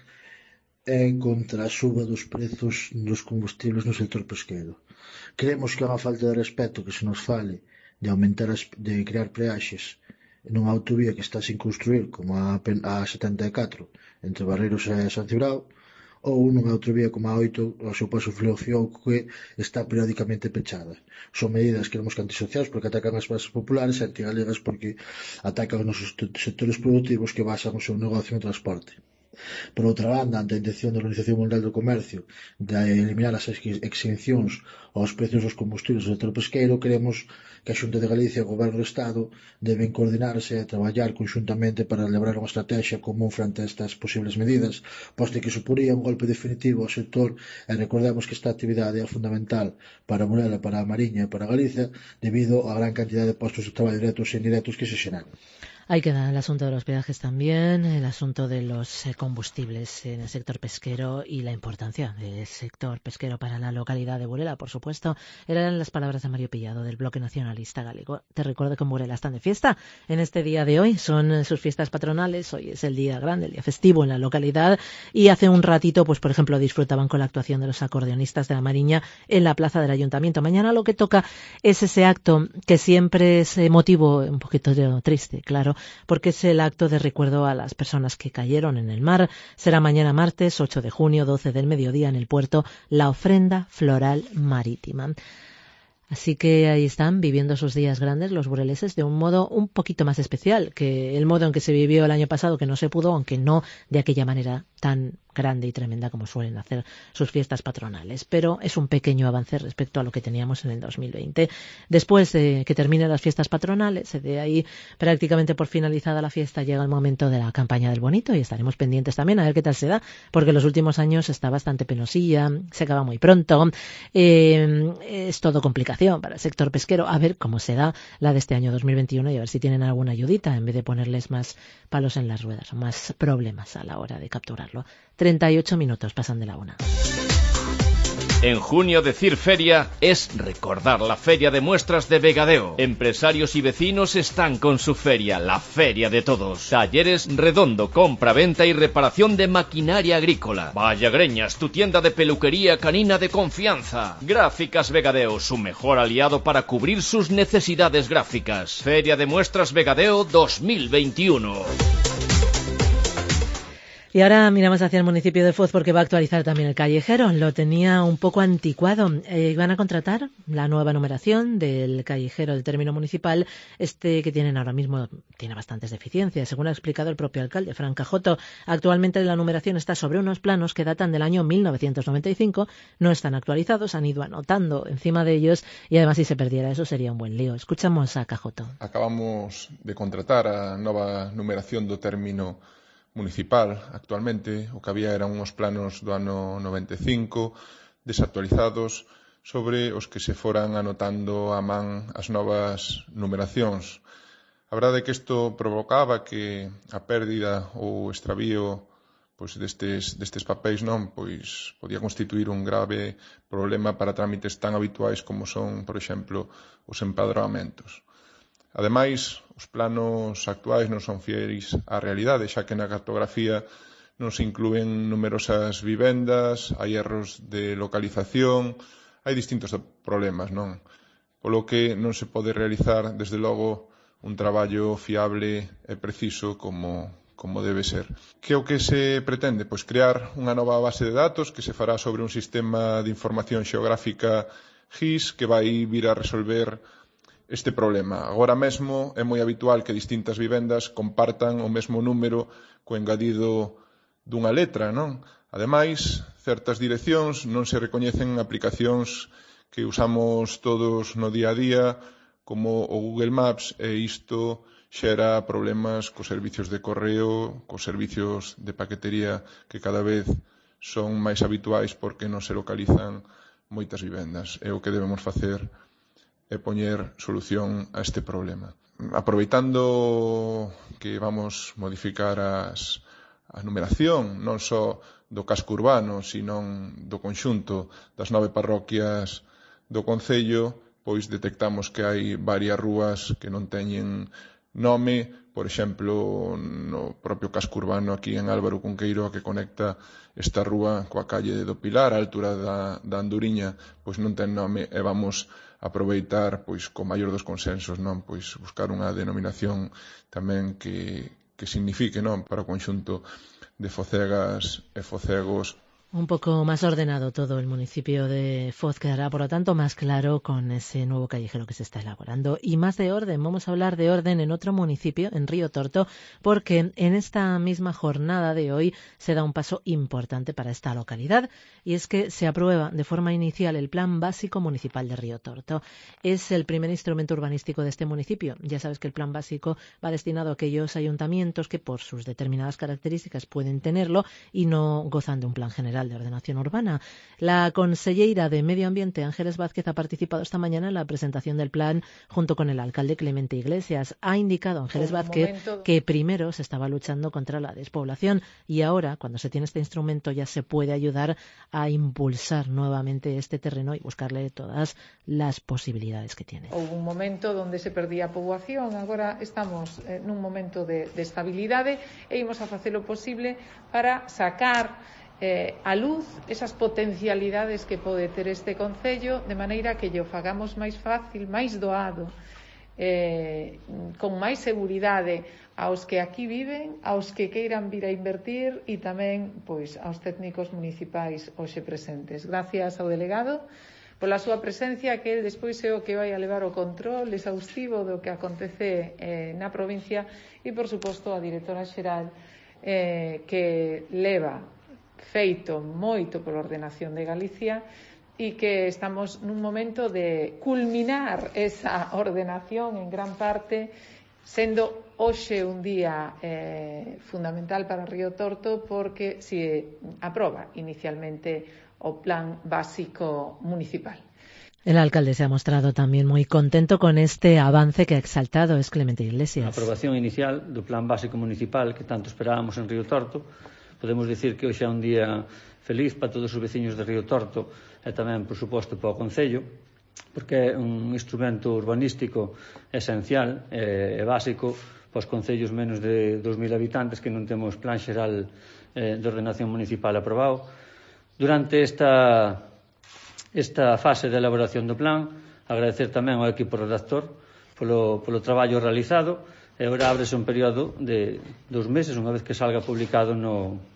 e contra a suba dos prezos dos combustibles no sector pesqueiro. Creemos que é unha falta de respeto que se nos fale de aumentar as, de crear peaxes nunha autovía que está sin construir como a, a setenta e catro entre Barreiros e San Cibrao, ou nunha autovía como a oito ao seu paso Fleofiou que está periódicamente pechada. Son medidas que queremos que antisociais porque atacan as bases populares e antigalegas porque atacan os nosos sectores productivos que basan o seu negocio no transporte. Por outra banda, ante a intención da Organización Mundial do Comercio de eliminar as exencións aos precios dos combustibles do sector pesqueiro, queremos que a Xunta de Galicia e o Goberno do Estado deben coordinarse e traballar conxuntamente para elaborar unha estrategia común frente a estas posibles medidas, posto que suporía un golpe definitivo ao sector e recordemos que esta actividade é fundamental para Burela, para a Mariña e para Galicia debido á gran cantidad de postos de traballo directos e indirectos que se xeran. Ahí queda el asunto de los peajes también, el asunto de los eh, combustibles en el sector pesquero y la importancia del sector pesquero para la localidad de Burela, por supuesto. Eran las palabras de Mario Pillado, del Bloque Nacionalista Galego. Te recuerdo que en Burela están de fiesta en este día de hoy. Son sus fiestas patronales. Hoy es el día grande, el día festivo en la localidad. Y hace un ratito, pues por ejemplo, disfrutaban con la actuación de los acordeonistas de la Mariña en la plaza del Ayuntamiento. Mañana lo que toca es ese acto que siempre es motivo un poquito triste, claro, porque es el acto de recuerdo a las personas que cayeron en el mar. Será mañana martes ocho de junio, doce del mediodía, en el puerto, la ofrenda floral marítima. Así que ahí están viviendo sus días grandes los bureleses de un modo un poquito más especial que el modo en que se vivió el año pasado, que no se pudo, aunque no de aquella manera tan grande y tremenda como suelen hacer sus fiestas patronales. Pero es un pequeño avance respecto a lo que teníamos en el dos mil veinte. Después de que terminen las fiestas patronales, de ahí prácticamente por finalizada la fiesta, llega el momento de la campaña del bonito y estaremos pendientes también a ver qué tal se da, porque los últimos años está bastante penosilla, se acaba muy pronto, eh, es todo complicación para el sector pesquero. A ver cómo se da la de este año dos mil veintiuno y a ver si tienen alguna ayudita en vez de ponerles más palos en las ruedas o más problemas a la hora de capturarlo. treinta y ocho minutos pasan de la una. En junio decir feria es recordar la Feria de Muestras de Vegadeo. Empresarios y vecinos están con su feria, la feria de todos. Talleres Redondo, compra-venta y reparación de maquinaria agrícola. Vallagreñas, tu tienda de peluquería canina de confianza. Gráficas Vegadeo, su mejor aliado para cubrir sus necesidades gráficas. Feria de Muestras Vegadeo dos mil veintiuno. Y ahora miramos hacia el municipio de Foz porque va a actualizar también el callejero. Lo tenía un poco anticuado. Eh, van a contratar la nueva numeración del callejero del término municipal. Este que tienen ahora mismo tiene bastantes deficiencias, según ha explicado el propio alcalde, Fran Cajoto. Actualmente la numeración está sobre unos planos que datan del año mil novecientos noventa y cinco. No están actualizados, han ido anotando encima de ellos y además si se perdiera eso sería un buen lío. Escuchamos a Cajoto. Acabamos de contratar a nova numeración do término municipal. Actualmente o que había eran uns planos do ano noventa e cinco desactualizados sobre os que se foran anotando a man as novas numeracións. A verdade é que isto provocaba que a pérdida ou extravío pois destes, destes papéis non pois podía constituir un grave problema para trámites tan habituais como son, por exemplo, os empadroamentos. Ademais, os planos actuais non son fieis á realidade, xa que na cartografía non se inclúen numerosas vivendas, hai erros de localización, hai distintos problemas, non? Polo que non se pode realizar, desde logo, un traballo fiable e preciso como, como debe ser. Que o que se pretende? Pois crear unha nova base de datos que se fará sobre un sistema de información xeográfica G I S que vai vir a resolver este problema. Agora mesmo é moi habitual que distintas vivendas compartan o mesmo número co engadido dunha letra, non? Ademais, certas direccións non se recoñecen en aplicacións que usamos todos no día a día, como o Google Maps, e isto xera problemas cos servicios de correo, cos servicios de paquetería que cada vez son máis habituais porque non se localizan moitas vivendas. É o que debemos facer e poñer solución a este problema. Aproveitando que vamos modificar as, a numeración non só do casco urbano, sino do conxunto das nove parroquias do concello, pois detectamos que hai varias rúas que non teñen nome, por exemplo, no propio casco urbano aquí en Álvaro Cunqueiro que conecta esta rúa coa calle do Pilar, a altura da, da Anduriña, pois non ten nome e vamos aproveitar pois co maior dos consensos, non, pois buscar unha denominación tamén que que signifique, non, para o conxunto de focegas e focegos. Un poco más ordenado todo el municipio de Foz quedará, por lo tanto, más claro con ese nuevo callejero que se está elaborando. Y más de orden, vamos a hablar de orden en otro municipio, en Río Torto, porque en esta misma jornada de hoy se da un paso importante para esta localidad, y es que se aprueba de forma inicial el Plan Básico Municipal de Río Torto. Es el primer instrumento urbanístico de este municipio. Ya sabes que el Plan Básico va destinado a aquellos ayuntamientos que por sus determinadas características pueden tenerlo y no gozan de un plan general de Ordenación Urbana. La conselleira de Medio Ambiente, Ángeles Vázquez, ha participado esta mañana en la presentación del plan junto con el alcalde Clemente Iglesias. Ha indicado Ángeles Vázquez momento... que primero se estaba luchando contra la despoblación y ahora, cuando se tiene este instrumento, ya se puede ayudar a impulsar nuevamente este terreno y buscarle todas las posibilidades que tiene. Houve un momento donde se perdía a poboación, agora estamos nun momento de, de estabilidade e imos a facer o posible para sacar Eh, a luz esas potencialidades que pode ter este concello, de maneira que lle o fagamos máis fácil, máis doado, eh, con máis seguridade aos que aquí viven, aos que queiran vir a invertir e tamén pois aos técnicos municipais hoxe presentes. Gracias ao delegado pola súa presencia, que el despois é o que vai a levar o control exhaustivo do que acontece eh, na provincia, e por suposto a directora xeral eh, que leva feito moito pola ordenación de Galicia e que estamos nun momento de culminar esa ordenación en gran parte, sendo hoxe un día eh, fundamental para Río Torto porque se aproba inicialmente o Plan Básico Municipal. El alcalde se ha mostrado también muy contento con este avance que ha exaltado es Clemente Iglesias. A aprobación inicial do Plan Básico Municipal que tanto esperábamos en Río Torto. Podemos dicir que hoxe é un día feliz para todos os veciños de Río Torto e tamén, por suposto, para o Concello, porque é un instrumento urbanístico esencial e, e básico para os concellos menos de dos mil habitantes que non temos plan xeral eh, de ordenación municipal aprobado. Durante esta, esta fase de elaboración do plan, agradecer tamén ao equipo redactor polo, polo traballo realizado. E agora ábrese un período de dous meses, unha vez que salga publicado no,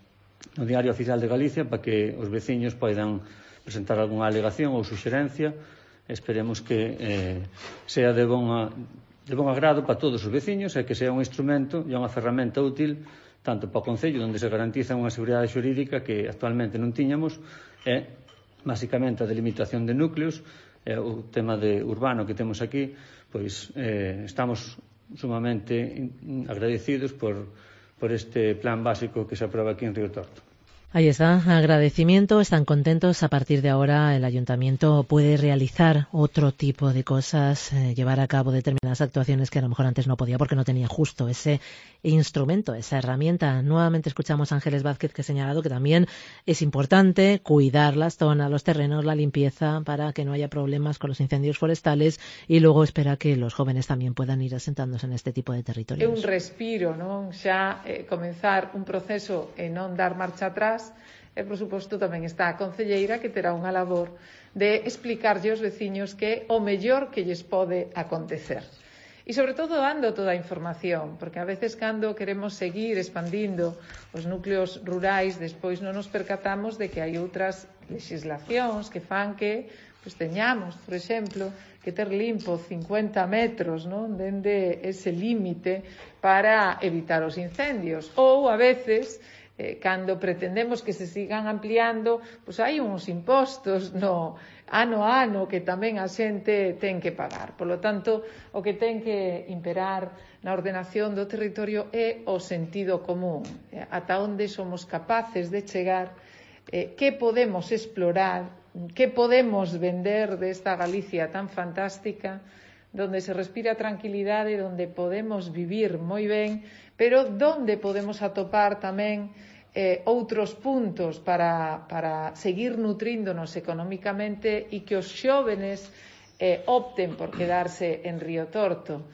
no Diario Oficial de Galicia para que os veciños poidan presentar algunha alegación ou suxerencia. Esperemos que eh, sea de bon, de bon agrado para todos os veciños e que sea un instrumento e unha ferramenta útil tanto para o Concello, onde se garantiza unha seguridade xurídica que actualmente non tiñamos, e basicamente a delimitación de núcleos, e o tema de urbano que temos aquí, pois eh, estamos sumamente agradecidos por, por este plan básico que se aprueba aquí en Río Torto. Ahí está, agradecimiento, están contentos. A partir de ahora el Ayuntamiento puede realizar otro tipo de cosas, eh, llevar a cabo determinadas actuaciones que a lo mejor antes no podía porque no tenía justo ese instrumento, esa herramienta. Nuevamente escuchamos a Ángeles Vázquez, que ha señalado que también es importante cuidar las zonas, los terrenos, la limpieza para que no haya problemas con los incendios forestales, y luego espera que los jóvenes también puedan ir asentándose en este tipo de territorios. É un respiro, non? Xa eh, comenzar un proceso e non dar marcha atrás. E, por suposto, tamén está a concelleira, que terá unha labor de explicarlle aos veciños que é o mellor que lles pode acontecer. E, sobre todo, dando toda a información, porque a veces cando queremos seguir expandindo os núcleos rurais, despois non nos percatamos de que hai outras legislacións que fan que pues, teñamos, por exemplo, que ter limpo cincuenta metros, non, dende ese límite para evitar os incendios. Ou, a veces, Eh, cando pretendemos que se sigan ampliando, pois hai uns impostos no ano a ano que tamén a xente ten que pagar. Por lo tanto, o que ten que imperar na ordenación do territorio é o sentido común, eh, ata onde somos capaces de chegar, eh, que podemos explorar, que podemos vender desta Galicia tan fantástica, donde se respira tranquilidade, donde podemos vivir moi ben, pero donde podemos atopar tamén eh, outros puntos para, para seguir nutríndonos económicamente e que os xóvenes eh, opten por quedarse en Río Torto.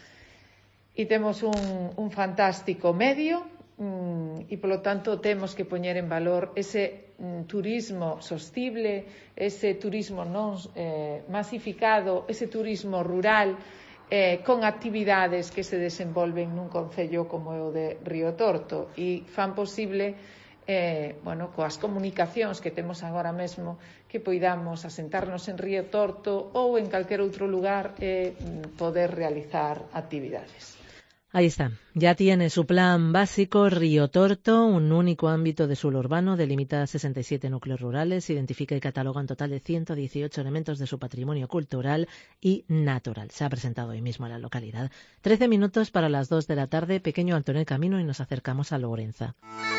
E temos un, un fantástico medio mm, e, polo tanto, temos que poñer en valor ese mm, turismo sostible, ese turismo non eh, masificado, ese turismo rural, Eh, con actividades que se desenvolven nun concello como é o de Río Torto e fan posible, eh, bueno, coas comunicacións que temos agora mesmo, que poidamos asentarnos en Río Torto ou en calquer outro lugar e eh, poder realizar actividades. Ahí está, ya tiene su plan básico Río Torto, un único ámbito de suelo urbano, delimita sesenta y siete núcleos rurales, identifica y cataloga un total de ciento dieciocho elementos de su patrimonio cultural y natural. Se ha presentado hoy mismo a la localidad. Trece minutos para las dos de la tarde, pequeño alto en el camino y nos acercamos a Lorenza.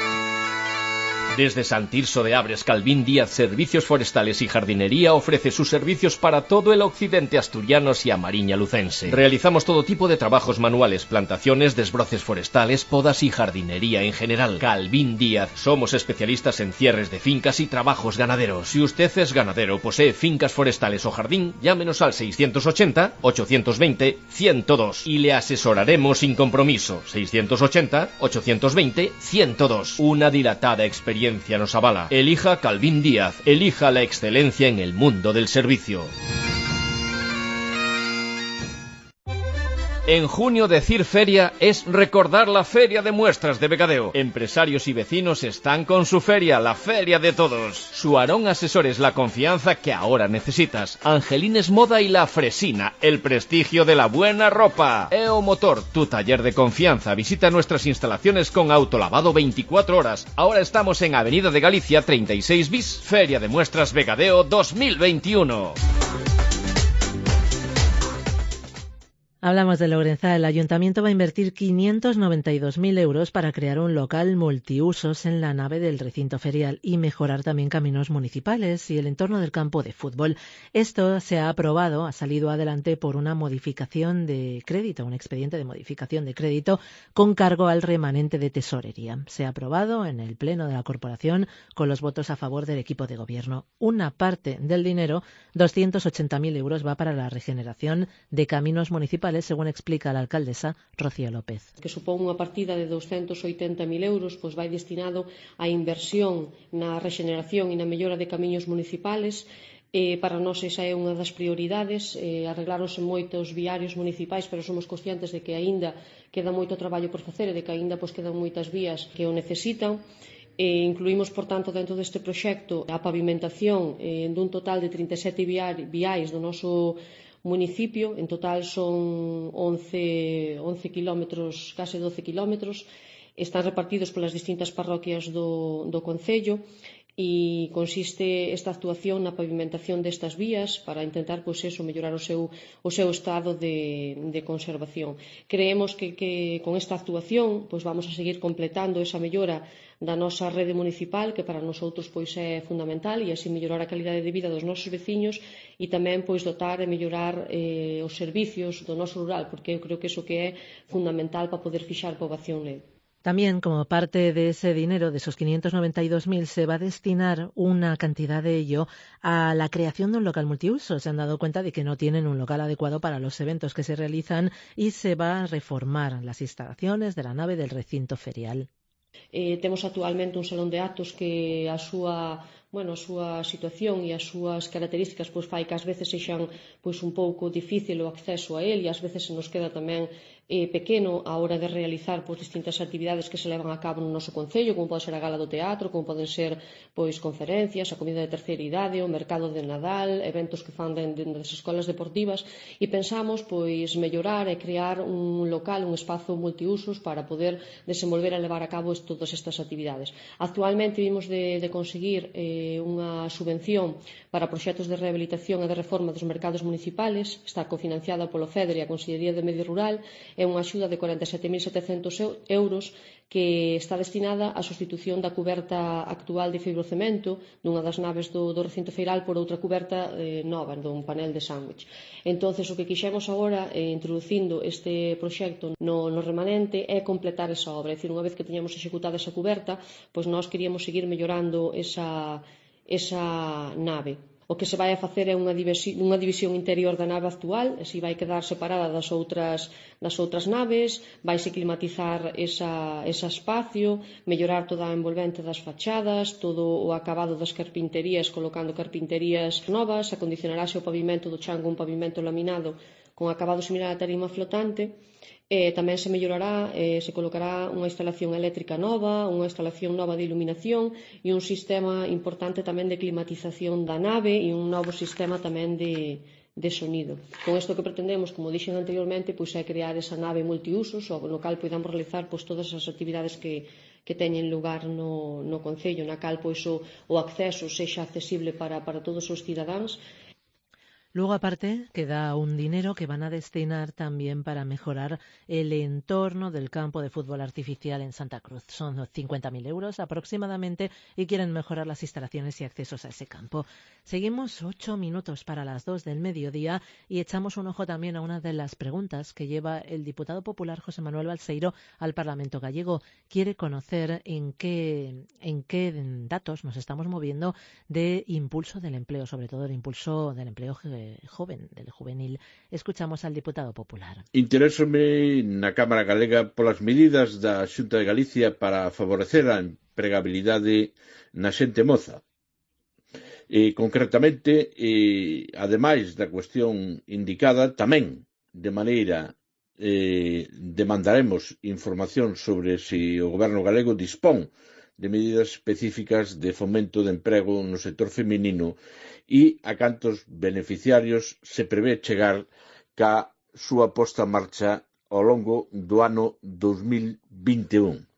Desde San Tirso de Abres, Calvín Díaz Servicios Forestales y Jardinería ofrece sus servicios para todo el occidente asturiano y a Mariña Lucense. Realizamos todo tipo de trabajos manuales, plantaciones, desbroces forestales, podas y jardinería en general. Calvín Díaz, somos especialistas en cierres de fincas y trabajos ganaderos. Si usted es ganadero, posee fincas forestales o jardín, llámenos al seiscientos ochenta, ochocientos veinte, ciento dos y le asesoraremos sin compromiso. seiscientos ochenta, ochocientos veinte, ciento dos. Una dilatada experiencia nos avala. Elija Calvín Díaz, elija la excelencia en el mundo del servicio. En junio decir feria es recordar la Feria de Muestras de Vegadeo. Empresarios y vecinos están con su feria, la feria de todos. Suarón Asesores, la confianza que ahora necesitas. Angelines Moda y La Fresina, el prestigio de la buena ropa. E O Motor, tu taller de confianza. Visita nuestras instalaciones con autolavado veinticuatro horas. Ahora estamos en Avenida de Galicia treinta y seis bis. Feria de Muestras Vegadeo dos mil veintiuno. Hablamos de Lorenza. El Ayuntamiento va a invertir quinientos noventa y dos mil euros para crear un local multiusos en la nave del recinto ferial y mejorar también caminos municipales y el entorno del campo de fútbol. Esto se ha aprobado, ha salido adelante por una modificación de crédito, un expediente de modificación de crédito con cargo al remanente de tesorería. Se ha aprobado en el Pleno de la Corporación con los votos a favor del equipo de gobierno. Una parte del dinero, doscientos ochenta mil euros, va para la regeneración de caminos municipales, según explica la alcaldesa Rocío López. Que supón unha partida de doscientos oitenta mil euros, pois vai destinado á inversión na rexeneración e na mellora de camiños municipales. Eh, para nós esa é unha das prioridades. Eh, arreglaronse moitos viarios municipais, pero somos conscientes de que aínda queda moito traballo por facer e de que aínda pois, quedan moitas vías que o necesitan. E incluímos, por tanto, dentro deste proxecto a pavimentación eh, dun total de trinta e sete viais do noso municipio. En total son once, once kilómetros, case doce kilómetros. Están repartidos polas distintas parroquias do, do concello e consiste esta actuación na pavimentación destas vías para intentar, pois, eso, mellorar o seu, o seu estado de, de conservación. Creemos que, que con esta actuación pois, vamos a seguir completando esa mellora da nosa rede municipal, que para nosotros pois, é fundamental, e así mellorar a calidade de vida dos nosos veciños e tamén pois, dotar e mellorar eh, os servicios do noso rural, porque eu creo que iso que é fundamental para poder fixar poboación nele. También, como parte de ese dinero, de esos quinientos noventa y dos mil, se va a destinar una cantidad de ello a la creación de un local multiuso. Se han dado cuenta de que no tienen un local adecuado para los eventos que se realizan y se va a reformar las instalaciones de la nave del recinto ferial. Eh, temos actualmente un salón de actos que a súa, bueno, a súa situación e as súas características pois, fai que ás veces sexan pois, un pouco difícil o acceso a él, e ás veces se nos queda tamén eh, pequeno a hora de realizar pois, distintas actividades que se levan a cabo no noso concello, como pode ser a gala do teatro, como poden ser pois, conferencias, a comida de terceira idade, o mercado de Nadal, eventos que fan dentro das escolas deportivas, e pensamos pois, mellorar e crear un local, un espazo multiusos para poder desenvolver e levar a cabo todas estas actividades. Actualmente vimos de, de conseguir eh, unha subvención para proxectos de rehabilitación e de reforma dos mercados municipales. Está cofinanciada polo FEDER e a Consellería de Medio Rural. É unha axuda de corenta e sete mil setecentos euros que está destinada á sustitución da cuberta actual de fibrocemento dunha das naves do, do recinto feiral por outra cuberta eh, nova, dun panel de sándwich. Entón, o que quixemos agora, eh, introducindo este proxecto no, no remanente, é completar esa obra. É dicir, unha vez que teñamos executada esa cuberta, pois nós queríamos seguir mellorando esa, esa nave. O que se vai a facer é unha división, unha división interior da nave actual, así vai quedar separada das outras, das outras naves, vaise climatizar esa, ese espacio, mellorar toda a envolvente das fachadas, todo o acabado das carpinterías, colocando carpinterías novas, acondicionarase o pavimento do chan con un pavimento laminado con acabado similar á tarima flotante. Eh, tamén se mellorará, eh, se colocará unha instalación eléctrica nova, unha instalación nova de iluminación e un sistema importante tamén de climatización da nave e un novo sistema tamén de, de sonido. Con isto que pretendemos, como dixen anteriormente, pois é crear esa nave multiusos, no cal podamos realizar pois, todas as actividades que, que teñen lugar no, no concello, na cal pois, o, o acceso sexa accesible para, para todos os cidadáns. Luego, aparte, queda un dinero que van a destinar también para mejorar el entorno del campo de fútbol artificial en Santa Cruz. Son cincuenta mil euros aproximadamente y quieren mejorar las instalaciones y accesos a ese campo. Seguimos ocho minutos para las dos del mediodía y echamos un ojo también a una de las preguntas que lleva el diputado popular José Manuel Balseiro al Parlamento gallego. Quiere conocer en qué, en qué datos nos estamos moviendo de impulso del empleo, sobre todo el impulso del empleo joven, del juvenil. Escuchamos al diputado popular. Interésome na Cámara Galega polas medidas da Xunta de Galicia para favorecer a empregabilidade na xente moza. E, concretamente, e, ademais da cuestión indicada, tamén de maneira eh, demandaremos información sobre se o Goberno galego dispón de medidas específicas de fomento de emprego no sector feminino e a cantos beneficiarios se prevé chegar ca súa posta en marcha ao longo do ano dos mil vinte e un.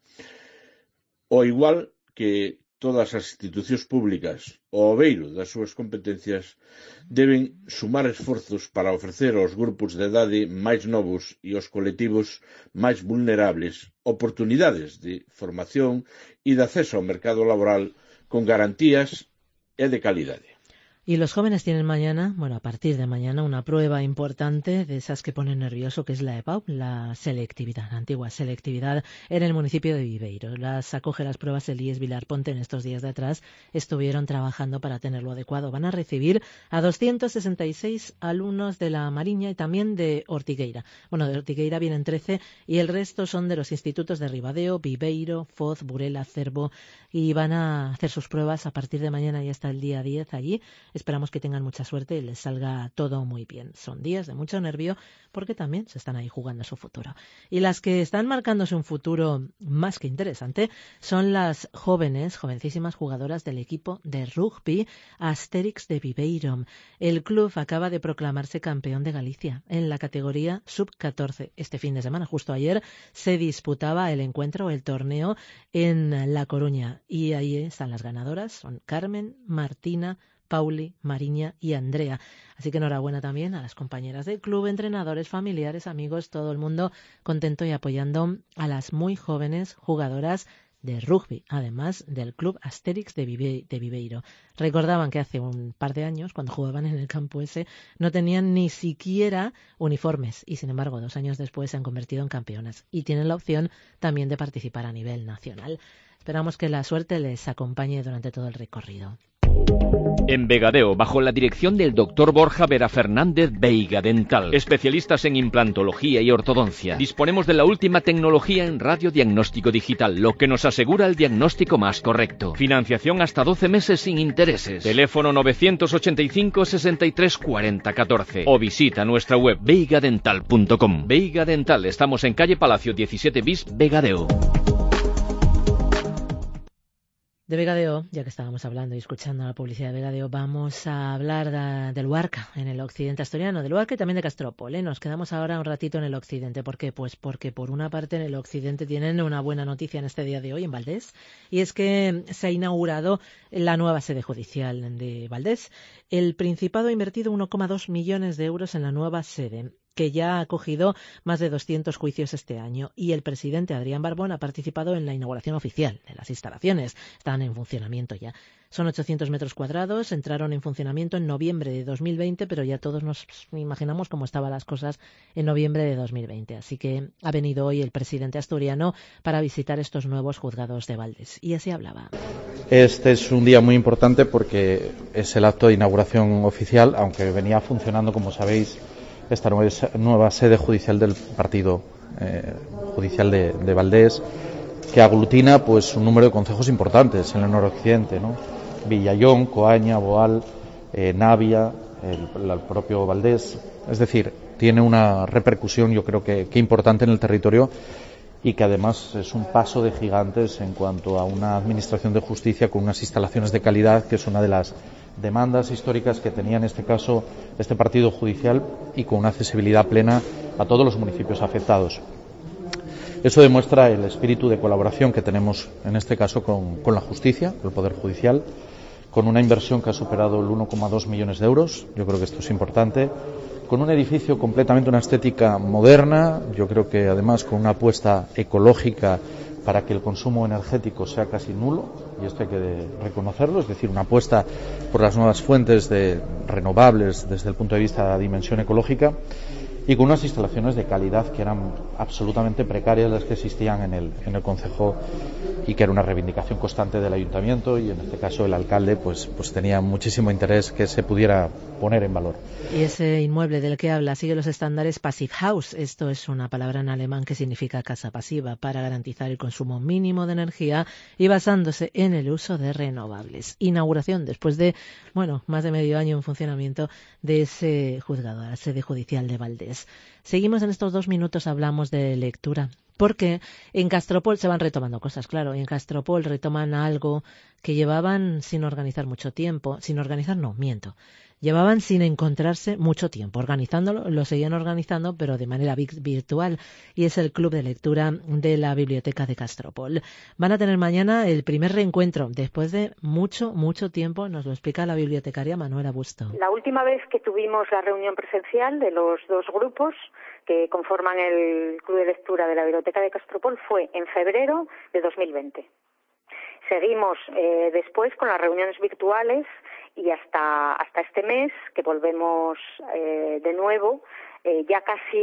O igual que todas as institucións públicas ao obeiro das súas competencias deben sumar esforzos para ofrecer aos grupos de idade máis novos e aos colectivos máis vulnerables oportunidades de formación e de acceso ao mercado laboral con garantías e de calidade. Y los jóvenes tienen mañana, bueno, a partir de mañana, una prueba importante de esas que ponen nervioso, que es la E P A U, la selectividad, la antigua selectividad en el municipio de Viveiro. Las acoge las pruebas el I E S Vilar Ponte en estos días de atrás. Estuvieron trabajando para tenerlo adecuado. Van a recibir a doscientos sesenta y seis alumnos de la Mariña y también de Ortigueira. Bueno, de Ortigueira vienen trece y el resto son de los institutos de Ribadeo, Viveiro, Foz, Burela, Cervo, y van a hacer sus pruebas a partir de mañana y hasta el día diez allí. Esperamos que tengan mucha suerte y les salga todo muy bien. Son días de mucho nervio porque también se están ahí jugando su futuro. Y las que están marcándose un futuro más que interesante son las jóvenes, jovencísimas jugadoras del equipo de rugby Asterix de Viveiro. El club acaba de proclamarse campeón de Galicia en la categoría sub catorce. Este fin de semana, justo ayer, se disputaba el encuentro, el torneo en La Coruña. Y ahí están las ganadoras, son Carmen, Martina, Pauli, Mariña y Andrea. Así que enhorabuena también a las compañeras del club, entrenadores, familiares, amigos, todo el mundo contento y apoyando a las muy jóvenes jugadoras de rugby, además del club Asterix de, Vive, de Viveiro. Recordaban que hace un par de años, cuando jugaban en el campo ese, no tenían ni siquiera uniformes y, sin embargo, dos años después se han convertido en campeonas y tienen la opción también de participar a nivel nacional. Esperamos que la suerte les acompañe durante todo el recorrido. En Vegadeo, bajo la dirección del doctor Borja Vera Fernández Veiga Dental, especialistas en implantología y ortodoncia, disponemos de la última tecnología en radiodiagnóstico digital, lo que nos asegura el diagnóstico más correcto. Financiación hasta doce meses sin intereses. Teléfono novecientos ochenta y cinco, sesenta y tres, cuarenta, catorce o visita nuestra web veiga dental punto com. Veiga Dental, estamos en calle Palacio diecisiete bis, Vegadeo. De Vegadeo, ya que estábamos hablando y escuchando la publicidad de Vegadeo, vamos a hablar de, de Luarca, en el occidente asturiano, de Luarca y también de Castropol, ¿eh? Nos quedamos ahora un ratito en el occidente. ¿Por qué? Pues porque por una parte en el occidente tienen una buena noticia en este día de hoy, en Valdés, y es que se ha inaugurado la nueva sede judicial de Valdés. El Principado ha invertido uno coma dos millones de euros en la nueva sede, que ya ha acogido más de doscientos juicios este año, y el presidente Adrián Barbón ha participado en la inauguración oficial de las instalaciones. Están en funcionamiento ya. Son ochocientos metros cuadrados, entraron en funcionamiento en noviembre de dos mil veinte, pero ya todos nos imaginamos cómo estaban las cosas en noviembre de dos mil veinte. Así que ha venido hoy el presidente asturiano para visitar estos nuevos juzgados de Valdés. Y así hablaba. Este es un día muy importante porque es el acto de inauguración oficial, aunque venía funcionando, como sabéis, esta nueva sede judicial del partido eh, judicial de, de Valdés, que aglutina pues un número de concejos importantes en el noroccidente, ¿no? Villallón, Coaña, Boal, eh, Navia, el, el propio Valdés. Es decir, tiene una repercusión, yo creo que, que importante en el territorio, y que además es un paso de gigantes en cuanto a una administración de justicia con unas instalaciones de calidad, que es una de las demandas históricas que tenía en este caso este partido judicial, y con una accesibilidad plena a todos los municipios afectados. Eso demuestra el espíritu de colaboración que tenemos en este caso con, con la justicia, con el Poder Judicial, con una inversión que ha superado el uno coma dos millones de euros. Yo creo que esto es importante, con un edificio completamente, una estética moderna, yo creo que además con una apuesta ecológica para que el consumo energético sea casi nulo, y esto hay que reconocerlo, es decir, una apuesta por las nuevas fuentes de renovables desde el punto de vista de la dimensión ecológica, y con unas instalaciones de calidad que eran absolutamente precarias las que existían en el, en el concejo, y que era una reivindicación constante del ayuntamiento, y en este caso el alcalde pues, pues tenía muchísimo interés que se pudiera poner en valor. Y ese inmueble del que habla sigue los estándares Passive House. Esto es una palabra en alemán que significa casa pasiva, para garantizar el consumo mínimo de energía y basándose en el uso de renovables. Inauguración después de, bueno, más de medio año en funcionamiento de ese juzgado, la sede judicial de Valdés. Seguimos en estos dos minutos, hablamos de lectura, porque en Castropol se van retomando cosas, claro, en Castropol retoman algo que llevaban sin organizar mucho tiempo, sin organizar no, miento, llevaban sin encontrarse mucho tiempo, organizándolo, lo seguían organizando, pero de manera virtual, y es el club de lectura de la Biblioteca de Castropol. Van a tener mañana el primer reencuentro, después de mucho, mucho tiempo, nos lo explica la bibliotecaria Manuela Busto. La última vez que tuvimos la reunión presencial de los dos grupos que conforman el club de lectura de la Biblioteca de Castropol fue en febrero de dos mil veinte. Seguimos eh, después con las reuniones virtuales, y hasta hasta este mes, que volvemos eh, de nuevo, eh, ya casi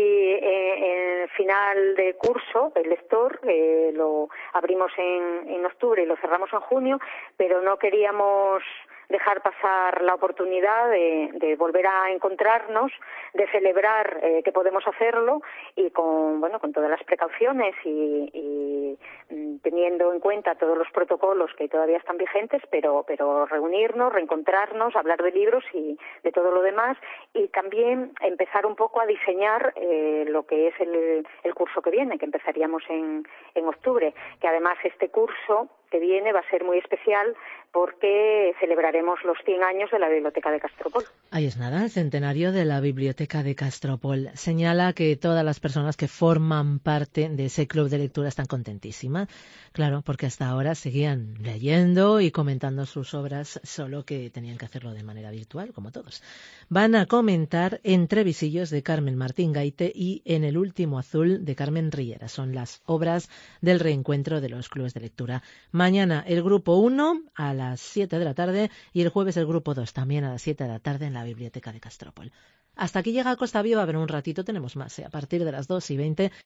eh, en final de curso, el lector eh, lo abrimos en, en octubre y lo cerramos en junio, pero no queríamos dejar pasar la oportunidad de, de volver a encontrarnos, de celebrar eh, que podemos hacerlo, y con bueno con todas las precauciones y, y eh, teniendo en cuenta todos los protocolos que todavía están vigentes, pero, pero reunirnos, reencontrarnos, hablar de libros y de todo lo demás, y también empezar un poco a diseñar eh, lo que es el, el curso que viene, que empezaríamos en, en octubre, que además este curso que viene va a ser muy especial porque celebraremos los cien años de la Biblioteca de Castropol. Ahí es nada, el centenario de la Biblioteca de Castropol. Señala que todas las personas que forman parte de ese club de lectura están contentísimas. Claro, porque hasta ahora seguían leyendo y comentando sus obras, solo que tenían que hacerlo de manera virtual, como todos. Van a comentar Entre visillos de Carmen Martín Gaite y En el último azul de Carmen Riera. Son las obras del reencuentro de los clubes de lectura. Mañana el grupo uno a las siete de la tarde y el jueves el grupo dos también a las siete de la tarde en la Biblioteca de Castropol. Hasta aquí llega Costa Viva, pero un ratito tenemos más, ¿eh? A partir de las dos y veinte